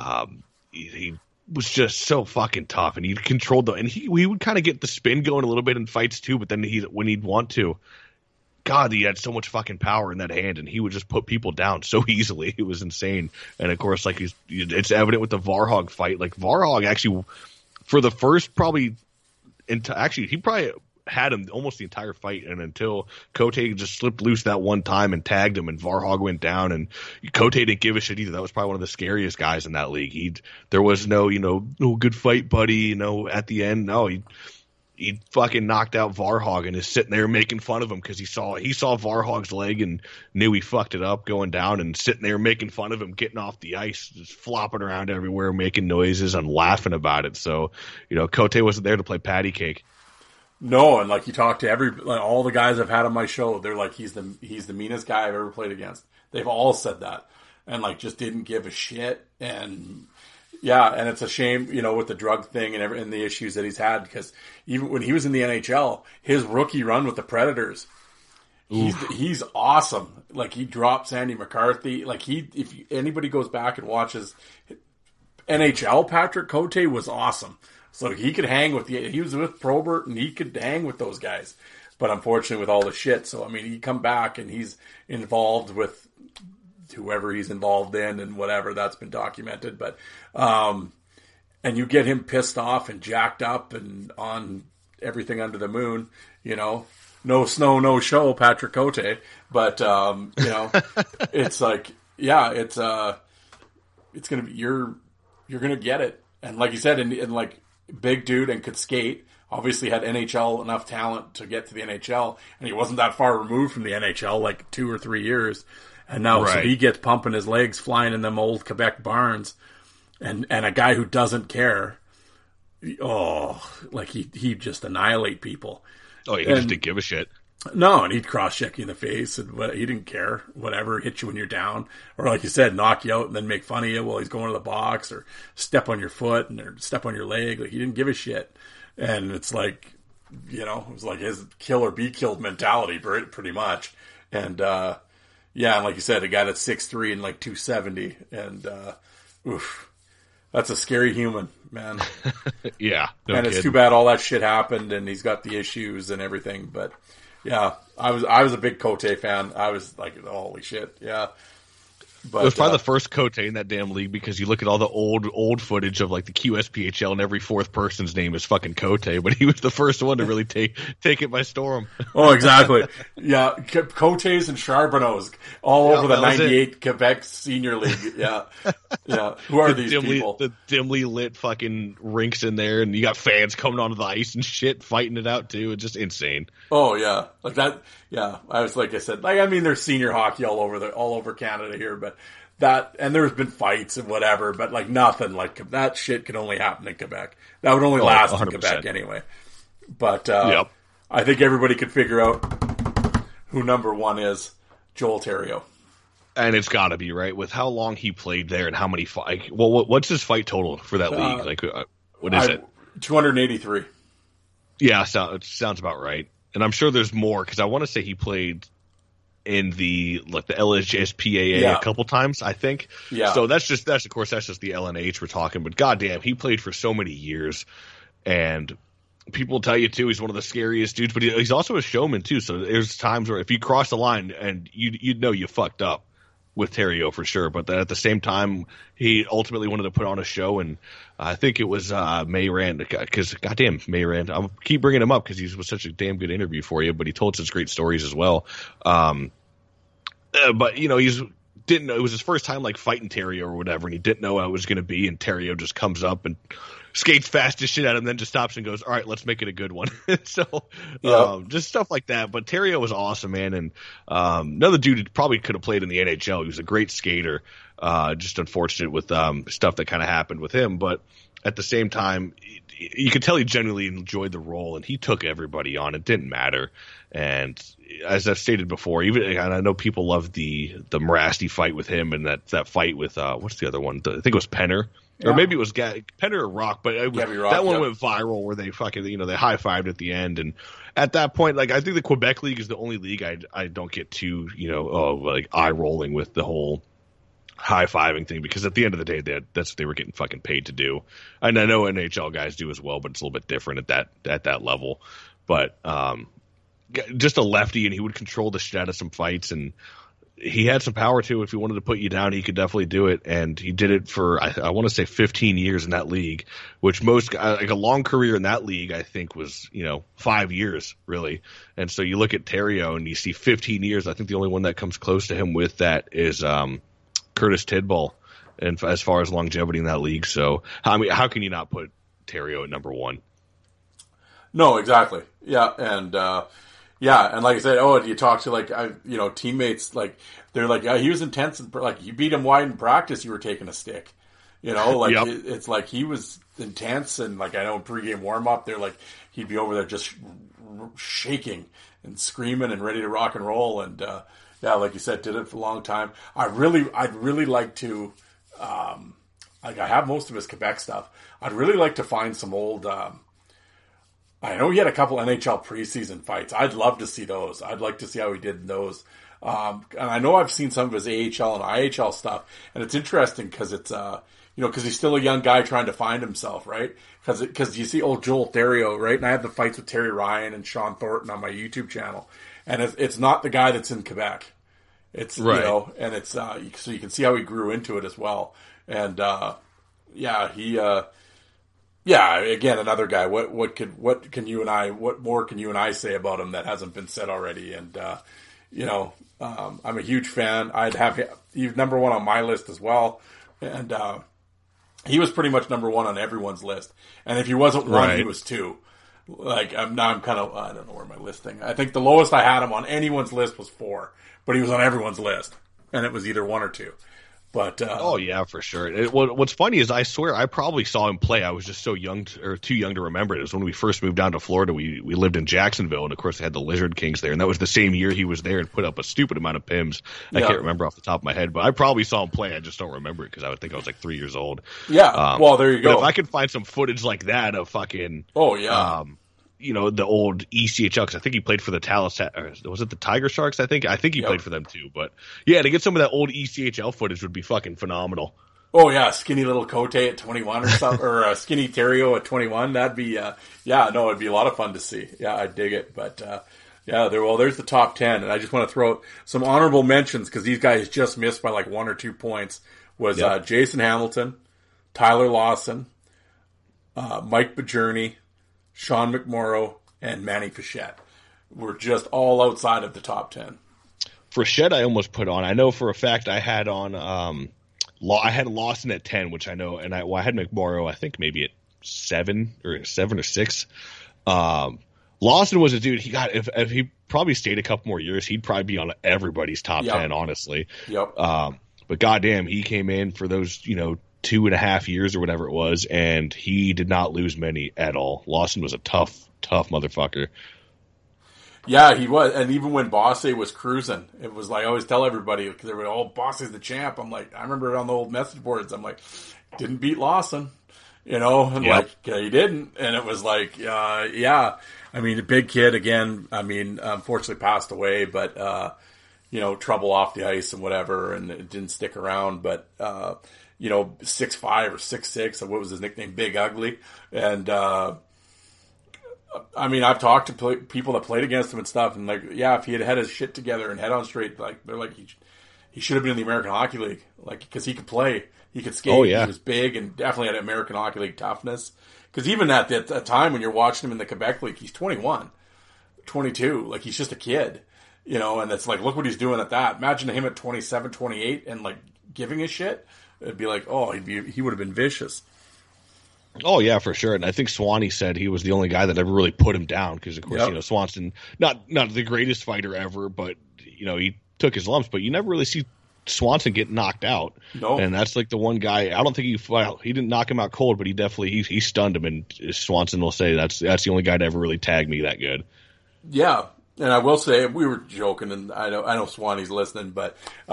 he was just so fucking tough. And he controlled and we would kind of get the spin going a little bit in fights too. But then when he'd want to. God, he had so much fucking power in that hand, and he would just put people down so easily. It was insane. And of course, like it's evident with the Varhog fight. Like Varhog actually, for the first he probably had him almost the entire fight, and until Cote just slipped loose that one time and tagged him, and Varhog went down, and Cote didn't give a shit either. That was probably one of the scariest guys in that league. There was no good fight, buddy. At the end, no, he fucking knocked out Varhog and is sitting there making fun of him because he saw Varhog's leg and knew he fucked it up going down, and sitting there making fun of him getting off the ice, just flopping around everywhere, making noises and laughing about it. So, Cote wasn't there to play patty cake. No, and like you talk to all the guys I've had on my show, they're like he's the meanest guy I've ever played against. They've all said that. and like just didn't give a shit. And yeah, and it's a shame, you know, with the drug thing and the issues that he's had, because even when he was in the NHL, his rookie run with the Predators, he's awesome. Like, he dropped Sandy McCarthy. Like, if anybody goes back and watches NHL, Patrick Cote was awesome. So he could hang with he was with Probert, and he could hang with those guys. But unfortunately, with all the shit, so I mean, he come back and he's involved with whoever he's involved in and whatever, that's been documented. But and you get him pissed off and jacked up and on everything under the moon, you know, no snow, no show, Patrick Cote. But you know, it's like, yeah, it's gonna be you're gonna get it. And like you said, and like, big dude and could skate. Obviously had NHL enough talent to get to the NHL, and he wasn't that far removed from the NHL, like 2 or 3 years. And now so he gets pumping his legs, flying in them old Quebec barns, and a guy who doesn't care. Oh, like he just annihilate people. Oh, he just didn't give a shit. No, and he'd cross-check you in the face, and he didn't care. Whatever, hit you when you're down. Or like you said, knock you out and then make fun of you while he's going to the box, or step on your foot or step on your leg. Like, he didn't give a shit. And it's like, you know, it was like his kill or be killed mentality, pretty much. And, yeah, and like you said, a guy that's 6'3" and like 270. And, oof, that's a scary human, man. Yeah. And it's too bad all that shit happened, and he's got the issues and everything. But, yeah, I was a big Cote fan. I was like, holy shit, yeah. But, it was probably the first Cote in that damn league, because you look at all the old footage of like the QSPHL, and every fourth person's name is fucking Cote, but he was the first one to really take it by storm. Oh, exactly. Yeah, Cotes and Charbonneaus all over the 98 Quebec Senior League. Yeah. Yeah. Who are these people? The dimly lit fucking rinks in there, and you got fans coming onto the ice and shit, fighting it out too. It's just insane. Oh, yeah. Like that. Yeah. I was, like I said, like, I mean, there's senior hockey all over Canada here, but that, and there's been fights and whatever, but like nothing like that shit can only happen in Quebec. That would only last 100%. In Quebec anyway. But, I think everybody could figure out who number one is. Joel Theriault. And it's got to be, right, with how long he played there and how many fight. Well, what's his fight total for that league? Like, what is it? 283. Yeah, it sounds about right. And I'm sure there's more, because I want to say he played in the LHSPAA a couple times, I think. Yeah. So that's just the LNH we're talking. But goddamn, he played for so many years, and people tell you too, he's one of the scariest dudes. But he's also a showman too. So there's times where if you cross the line, and you'd know you fucked up with Theriault for sure. But at the same time, he ultimately wanted to put on a show, and I think it was Mayrand, because goddamn Mayrand, I'll keep bringing him up because he was such a damn good interview for you, but he told such great stories as well. But you know, didn't know, it was his first time like fighting Theriault or whatever, and he didn't know how it was going to be, and Theriault just comes up and skates fast as shit at him, then just stops and goes, all right, let's make it a good one. So just stuff like that. But Theriault was awesome, man. And another dude who probably could have played in the NHL. He was a great skater. Just unfortunate with stuff that kind of happened with him. But at the same time, you could tell he genuinely enjoyed the role, and he took everybody on. It didn't matter. And as I've stated before, and I know people love the Morasti fight with him, and that fight with what's the other one? I think it was Penner. Yeah. Or maybe it was Penner or Rock, but that one went viral where they fucking, they high-fived at the end. And at that point, like, I think the Quebec League is the only league I don't get too, like eye-rolling with the whole high-fiving thing, because at the end of the day, that's what they were getting fucking paid to do. And I know NHL guys do as well, but it's a little bit different at that level. But just a lefty, and he would control the shit out of some fights, and he had some power too. If he wanted to put you down, he could definitely do it. And he did it for, I want to say 15 years in that league, which most, like a long career in that league, I think was, 5 years really. And so you look at Theriault and you see 15 years. I think the only one that comes close to him with that is Curtis Tidball, and as far as longevity in that league. So, I mean, how can you not put Theriault at number one? No, exactly. Yeah. And, yeah, and like I said, you talk to teammates, like they're like, he was intense, and like you beat him wide in practice, you were taking a stick, Yep. It's like he was intense, and like I know in pregame warm up, they're like he'd be over there just shaking and screaming and ready to rock and roll, and Yeah, like you said, did it for a long time. I'd really like to, like I have most of his Quebec stuff. I'd really like to find some old, I know he had a couple NHL preseason fights. I'd love to see those. I'd like to see how he did in those. And I know I've seen some of his AHL and IHL stuff, and it's interesting because it's, because he's still a young guy trying to find himself, right? Because you see old Joel Theriault, right? And I have the fights with Terry Ryan and Sean Thornton on my YouTube channel. And it's not the guy that's in Quebec. It's, right. And it's, so you can see how he grew into it as well. And, again, another guy. What more can you and I say about him that hasn't been said already? And, I'm a huge fan. He's number one on my list as well. And, he was pretty much number one on everyone's list. And if he wasn't one, he was two. Like, I don't know where my list thing. I think the lowest I had him on anyone's list was 4, but he was on everyone's list. And it was either 1 or 2. But, oh yeah, for sure. What's funny is I swear I probably saw him play. I was just so young or too young to remember it. It was when we first moved down to Florida. We lived in Jacksonville, and of course they had the Lizard Kings there, and that was the same year he was there and put up a stupid amount of PIMs. I can't remember off the top of my head, but I probably saw him play. I just don't remember it because I would think I was like 3 years old. Yeah, well there you go. If I could find some footage like that of fucking the old ECHL, because I think he played for the was it the Tiger Sharks? I think he played for them too. But yeah, to get some of that old ECHL footage would be fucking phenomenal. Oh yeah, skinny little Cote at 21 or something, or skinny Theriault at 21. That'd be it'd be a lot of fun to see. Yeah, I'd dig it. But there's the top 10, and I just want to throw out some honorable mentions because these guys just missed by like 1 or 2 points. Was Jason Hamilton, Tyler Lawson, Mike Bajorny, Sean McMorrow, and Manny Fichette were just all outside of the top 10. Fichette I almost put on. I know for a fact I had on I had Lawson at 10, which I know, and I had McMorrow I think maybe at 7 or 6. Lawson was a dude. He got if he probably stayed a couple more years, he'd probably be on everybody's top 10, honestly. Yep. But goddamn, he came in for those 2.5 years or whatever it was, and he did not lose many at all. Lawson was a tough motherfucker. Yeah, he was. And even when Bosse was cruising, it was like, I always tell everybody, because they were, Bosse's the champ. I'm like, I remember it on the old message boards. I'm like, didn't beat Lawson, and like, he didn't. And it was like, I mean, a big kid again, unfortunately passed away, but, trouble off the ice and whatever, and it didn't stick around, but, 6'5" or 6'6", what was his nickname? Big Ugly. And, I've talked to people that played against him and stuff, and like, if he had had his shit together and head on straight, like, they're like, he should have been in the American Hockey League, like, because he could play, he could skate, he was big, and definitely had American Hockey League toughness. Because even at that time when you're watching him in the Quebec League, he's 21, 22, like, he's just a kid, and it's like, look what he's doing at that. Imagine him at 27, 28, and like, giving a shit. It'd be like, he would have been vicious. Oh yeah, for sure. And I think Swanee said he was the only guy that ever really put him down because, of course, Swanson, not the greatest fighter ever, but he took his lumps. But you never really see Swanson get knocked out. No, and that's like the one guy. I don't think he didn't knock him out cold, but he definitely he stunned him. And Swanson will say that's the only guy to ever really tag me that good. Yeah, and I will say we were joking, and I know Swanee's listening, but.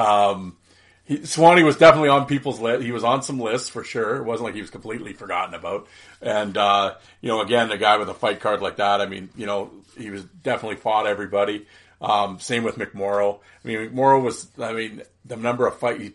Swanee was definitely on people's list. He was on some lists for sure. It wasn't like he was completely forgotten about. And, again, a guy with a fight card like that, he was definitely fought everybody. Same with McMorrow. McMorrow was, the number of fights,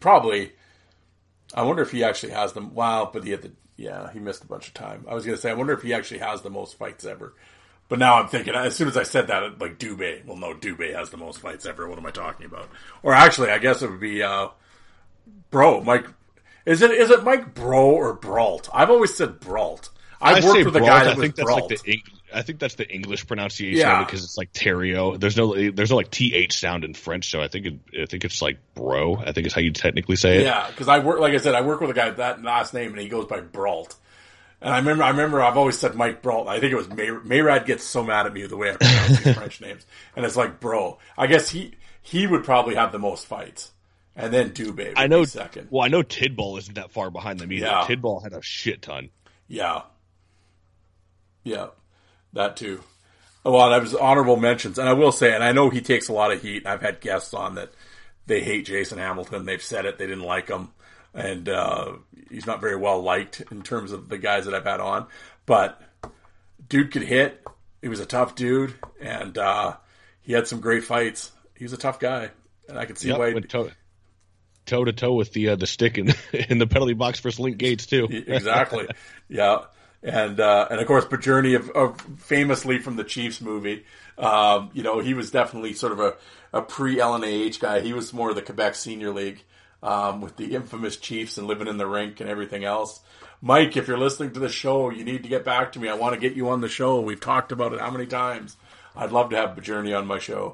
I wonder if he actually has them. Wow, but he missed a bunch of time. I was going to say, I wonder if he actually has the most fights ever. But now I'm thinking, as soon as I said that, like Dubé. Well, no, Dubé has the most fights ever. What am I talking about? Or actually, I guess it would be, Mike, is it Mike Bro or Brault? I've always said Brault. I've worked with a guy that was Brault. I think that's the English pronunciation because it's like Theriault. There's no like TH sound in French, so I think it's like Bro. I think it's how you technically say it. Yeah, because I work with a guy with that last name, and he goes by Brault. And I remember I've always said Mike Brault. I think it was Mayrad gets so mad at me the way I pronounce these French names, and it's like Bro. I guess he would probably have the most fights. And then Dubé would be second. Well, I know Tidball isn't that far behind them either. Yeah. Tidball had a shit ton. Yeah. Yeah. That too. Well, that was honorable mentions. And I will say, and I know he takes a lot of heat. I've had guests on that they hate Jason Hamilton. They've said it. They didn't like him. And he's not very well liked in terms of the guys that I've had on. But dude could hit. He was a tough dude. And he had some great fights. He was a tough guy. And I could see why... Toe to toe with the stick in the penalty box for Link Gates too. Exactly. Yeah. And of course, Bajorny of famously from the Chiefs movie, he was definitely sort of a pre-LNAH guy. He was more of the Quebec Senior League, with the infamous Chiefs and living in the rink and everything else. Mike, if you're listening to the show, you need to get back to me. I want to get you on the show. We've talked about it how many times. I'd love to have Bajorny on my show.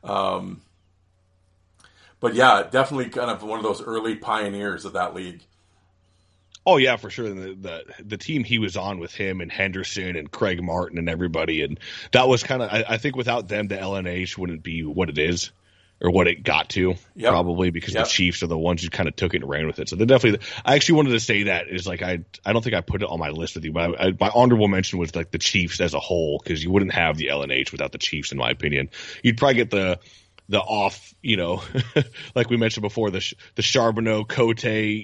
But yeah, definitely kind of one of those early pioneers of that league. Oh yeah, for sure. The team he was on with him and Henderson and Craig Martin and everybody, and that was kind of, I think without them, the LNH wouldn't be what it is or what it got to, probably because the Chiefs are the ones who kind of took it and ran with it. So they definitely, I actually wanted to say that is like, I don't think I put it on my list with you, but my honorable mention was like the Chiefs as a whole, because you wouldn't have the LNH without the Chiefs, in my opinion. You'd probably get the off, like we mentioned before, the Charbonneau, Cote,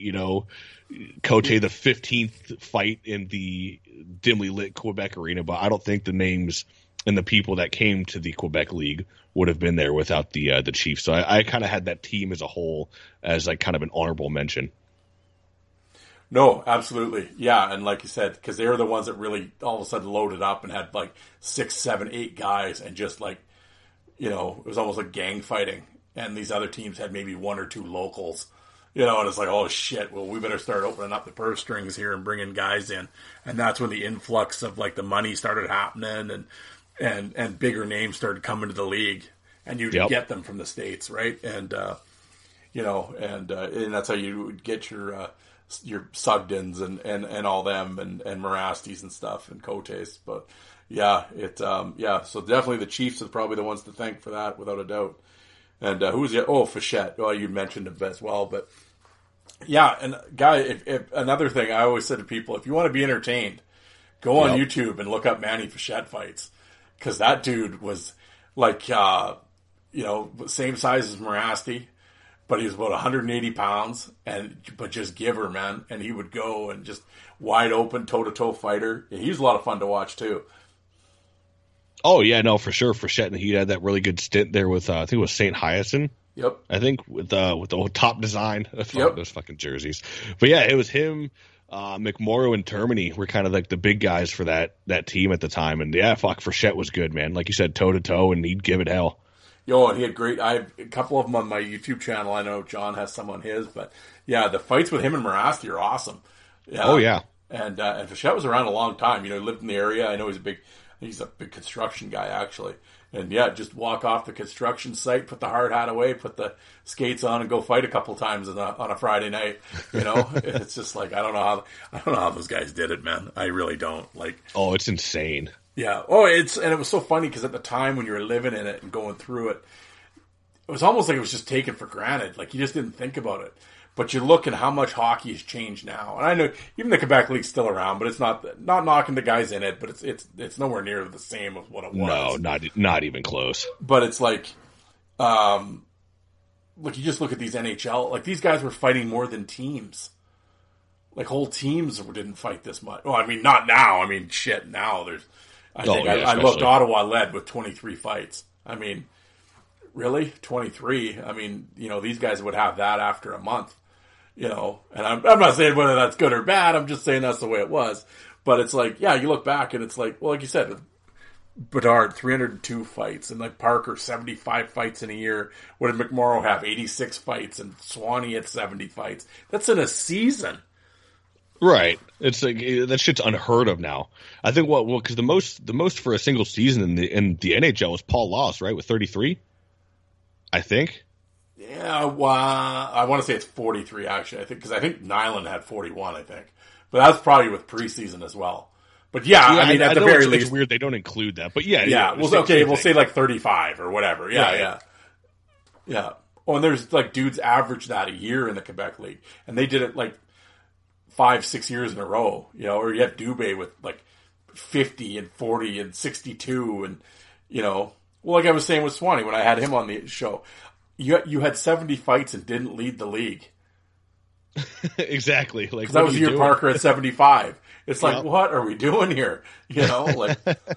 Cote, the 15th fight in the dimly lit Quebec arena, but I don't think the names and the people that came to the Quebec League would have been there without the Chiefs. So I kind of had that team as a whole as like kind of an honorable mention. No, absolutely. Yeah. And like you said, because they were the ones that really all of a sudden loaded up and had like 6, 7, 8 guys and just like, it was almost like gang fighting. And these other teams had maybe 1 or 2 locals, and it's like, oh shit, well, we better start opening up the purse strings here and bringing guys in. And that's when the influx of like the money started happening and bigger names started coming to the league, and you'd get them from the States. Right. And, and that's how you would get your Sugdens and all them and Morastis and stuff and Cotes. But yeah, so definitely the Chiefs are probably the ones to thank for that, without a doubt. And who was the? Oh, Fichette. Well, you mentioned him as well, but yeah. And guy, if another thing I always said to people, if you want to be entertained, go on YouTube and look up Manny Fichette fights, because that dude was like, same size as Morasti, but he was about 180 pounds, but just giver, man. And he would go and just wide open, toe to toe fighter. Yeah, he was a lot of fun to watch too. Oh yeah, no, for sure. Fichette, he had that really good stint there with I think it was St. Hyacinth. Yep. I think with the top design of those fucking jerseys. But yeah, it was him, McMorrow and Termini were kind of like the big guys for that team at the time. And yeah, Fichette was good, man. Like you said, toe to toe, and he'd give it hell. And he had great. I have a couple of them on my YouTube channel. I know John has some on his, but yeah, the fights with him and Morasti are awesome. Yeah. Oh yeah. And Fichette was around a long time. He lived in the area. I know he's a big construction guy, actually. And yeah, just walk off the construction site, put the hard hat away, put the skates on, and go fight a couple times on a Friday night. It's just like, I don't know how those guys did it, man. I really don't. Like, oh, it's insane. Yeah. Oh, and it was so funny because at the time when you were living in it and going through it, it was almost like it was just taken for granted. Like, you just didn't think about it. But you look at how much hockey has changed now, and I know even the Quebec League's still around, but it's not knocking the guys in it, but it's nowhere near the same as what it was. No, not even close. But it's like, look, you just look at these NHL, like these guys were fighting more than teams. Like whole teams didn't fight this much. Well, I mean, not now. I mean, shit, now there's. I looked, Ottawa led with 23 fights. I mean, really, 23. I mean, these guys would have that after a month. And I'm not saying whether that's good or bad. I'm just saying that's the way it was. But it's like, yeah, you look back and it's like, well, like you said, Bedard, 302 fights, and like Parker, 75 fights in a year. What did McMorrow have? 86 fights, and Swanee had 70 fights. That's in a season. Right. It's like, that shit's unheard of now. I think because the most for a single season in the NHL was Paul Laus, right, with 33. I think. Yeah, well, I want to say it's 43 actually. I think Nyland had 41. I think, but that's probably with preseason as well. But yeah, I mean, at the very least, it's weird they don't include that. But yeah. Well, okay, we'll say like 35 or whatever. Yeah, yeah. Oh, and there's like dudes average that a year in the Quebec League, and they did it like 5-6 years in a row. Or you have Dubé with like 50 and 40 and 62 and. You know, well, like I was saying with Swanee when I had him on the show, you had 70 fights and didn't lead the league. Exactly. Like that was Ian Parker at 75. It's like, what are we doing here? You know, like.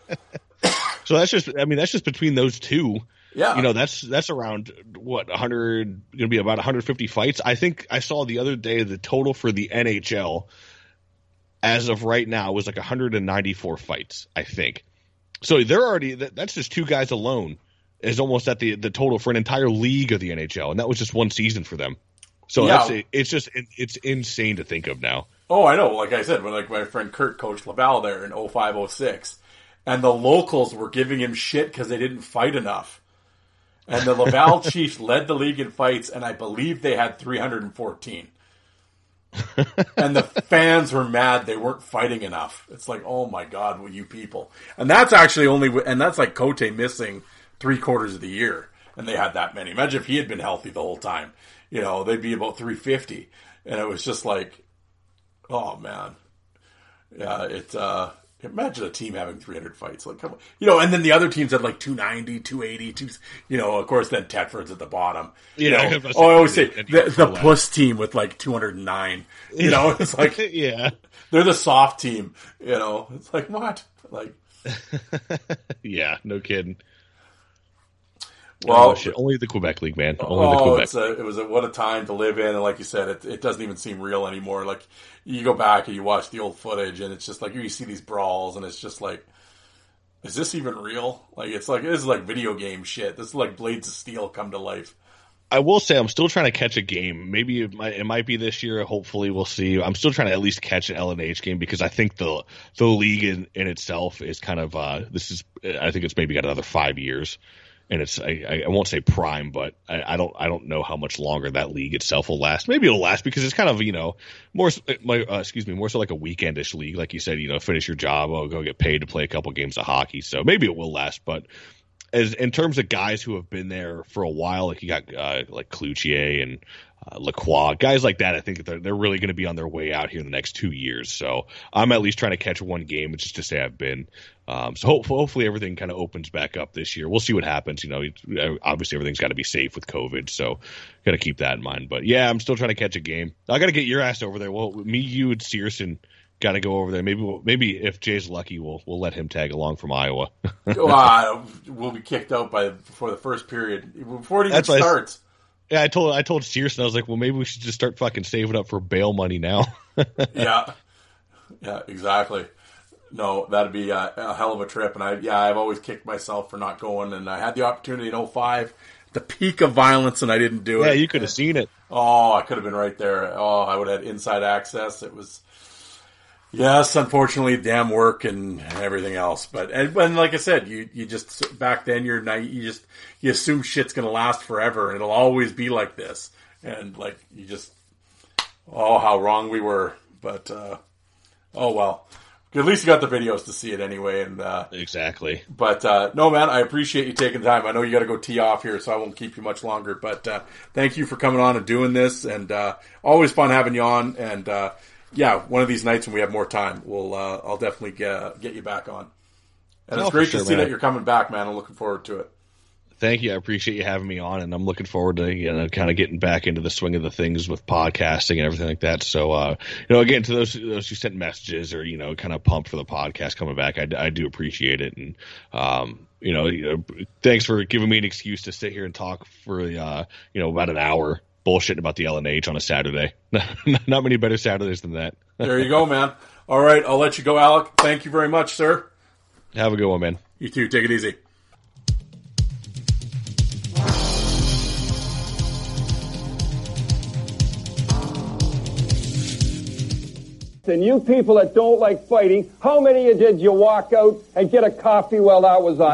So that's just between those two. Yeah. You know, that's around what 100 going to be about 150 fights. I think I saw the other day the total for the NHL as of right now was like 194 fights, I think. So they're already that's just two guys alone is almost at the total for an entire league of the NHL, and that was just one season for them. So it's insane to think of now. Oh, I know. Like I said, when like my friend Kurt coached Laval there in 05-06, and the locals were giving him shit because they didn't fight enough. And the Laval Chiefs led the league in fights, and I believe they had 314. And the fans were mad they weren't fighting enough. It's like, oh my God, what you people. And that's actually that's like Cote missing 3/4 of the year. And they had that many. Imagine if he had been healthy the whole time. You know, they'd be about 350. And it was just like, oh man. Yeah, imagine a team having 300 fights. Like, come on. You know, and then the other teams had like 290, 280, you know, of course, then Tetford's at the bottom. Yeah. You know? I always say the puss team with like 209. You know, it's like, yeah, they're the soft team. You know, it's like, what? Like, yeah, no kidding. Well, shit. Only the Quebec League, man. Only the Quebec. It was what a time to live in, and like you said, it doesn't even seem real anymore. Like you go back and you watch the old footage, and it's just like you see these brawls, and it's just like, is this even real? Like this is like video game shit. This is like Blades of Steel come to life. I will say I'm still trying to catch a game. Maybe it might be this year. Hopefully, we'll see. I'm still trying to at least catch an LNH game because I think the league in itself is kind of I think it's maybe got another 5 years. And it's I won't say prime, but I don't know how much longer that league itself will last. Maybe it'll last because it's kind of, you know, more so like a weekendish league, like you said. You know, finish your job, go get paid to play a couple games of hockey. So maybe it will last. But as in terms of guys who have been there for a while, like you got like Cloutier and Lacroix, guys like that, I think they're really going to be on their way out here in the next 2 years. So I'm at least trying to catch one game, just to say I've been. So hopefully everything kind of opens back up this year. We'll see what happens. You know, obviously everything's got to be safe with COVID, so got to keep that in mind. But yeah, I'm still trying to catch a game. I got to get your ass over there. Well, me, you, and Searson got to go over there. Maybe if Jay's lucky, we'll let him tag along from Iowa. We'll be kicked out before the first period, before it even starts. Yeah, I told Searson, I was like, well, maybe we should just start fucking saving up for bail money now. Yeah, exactly. No, that'd be a hell of a trip. And I've always kicked myself for not going. And I had the opportunity in 05, the peak of violence, and I didn't do it. Yeah, you could have seen it. Oh, I could have been right there. Oh, I would have had inside access. It was, yes, unfortunately, damn work and everything else. But like I said, you just back then you're naive. You assume shit's gonna last forever and it'll always be like this. And like you just, how wrong we were. But oh well. At least you got the videos to see it anyway. And exactly. But no, man, I appreciate you taking the time. I know you got to go tee off here, so I won't keep you much longer. But thank you for coming on and doing this. And always fun having you on. And yeah, one of these nights when we have more time, I'll definitely get you back on. And it's great to see that you're coming back, man. I'm looking forward to it. Thank you. I appreciate you having me on, and I'm looking forward to kind of getting back into the swing of the things with podcasting and everything like that. So, again, to those who sent messages or kind of pumped for the podcast coming back, I do appreciate it, and thanks for giving me an excuse to sit here and talk for about an hour bullshitting about the LNH on a Saturday. Not many better Saturdays than that. There you go, man. All right, I'll let you go, Alec. Thank you very much, sir. Have a good one, man. You too. Take it easy. And you people that don't like fighting, how many of you did you walk out and get a coffee while that was on?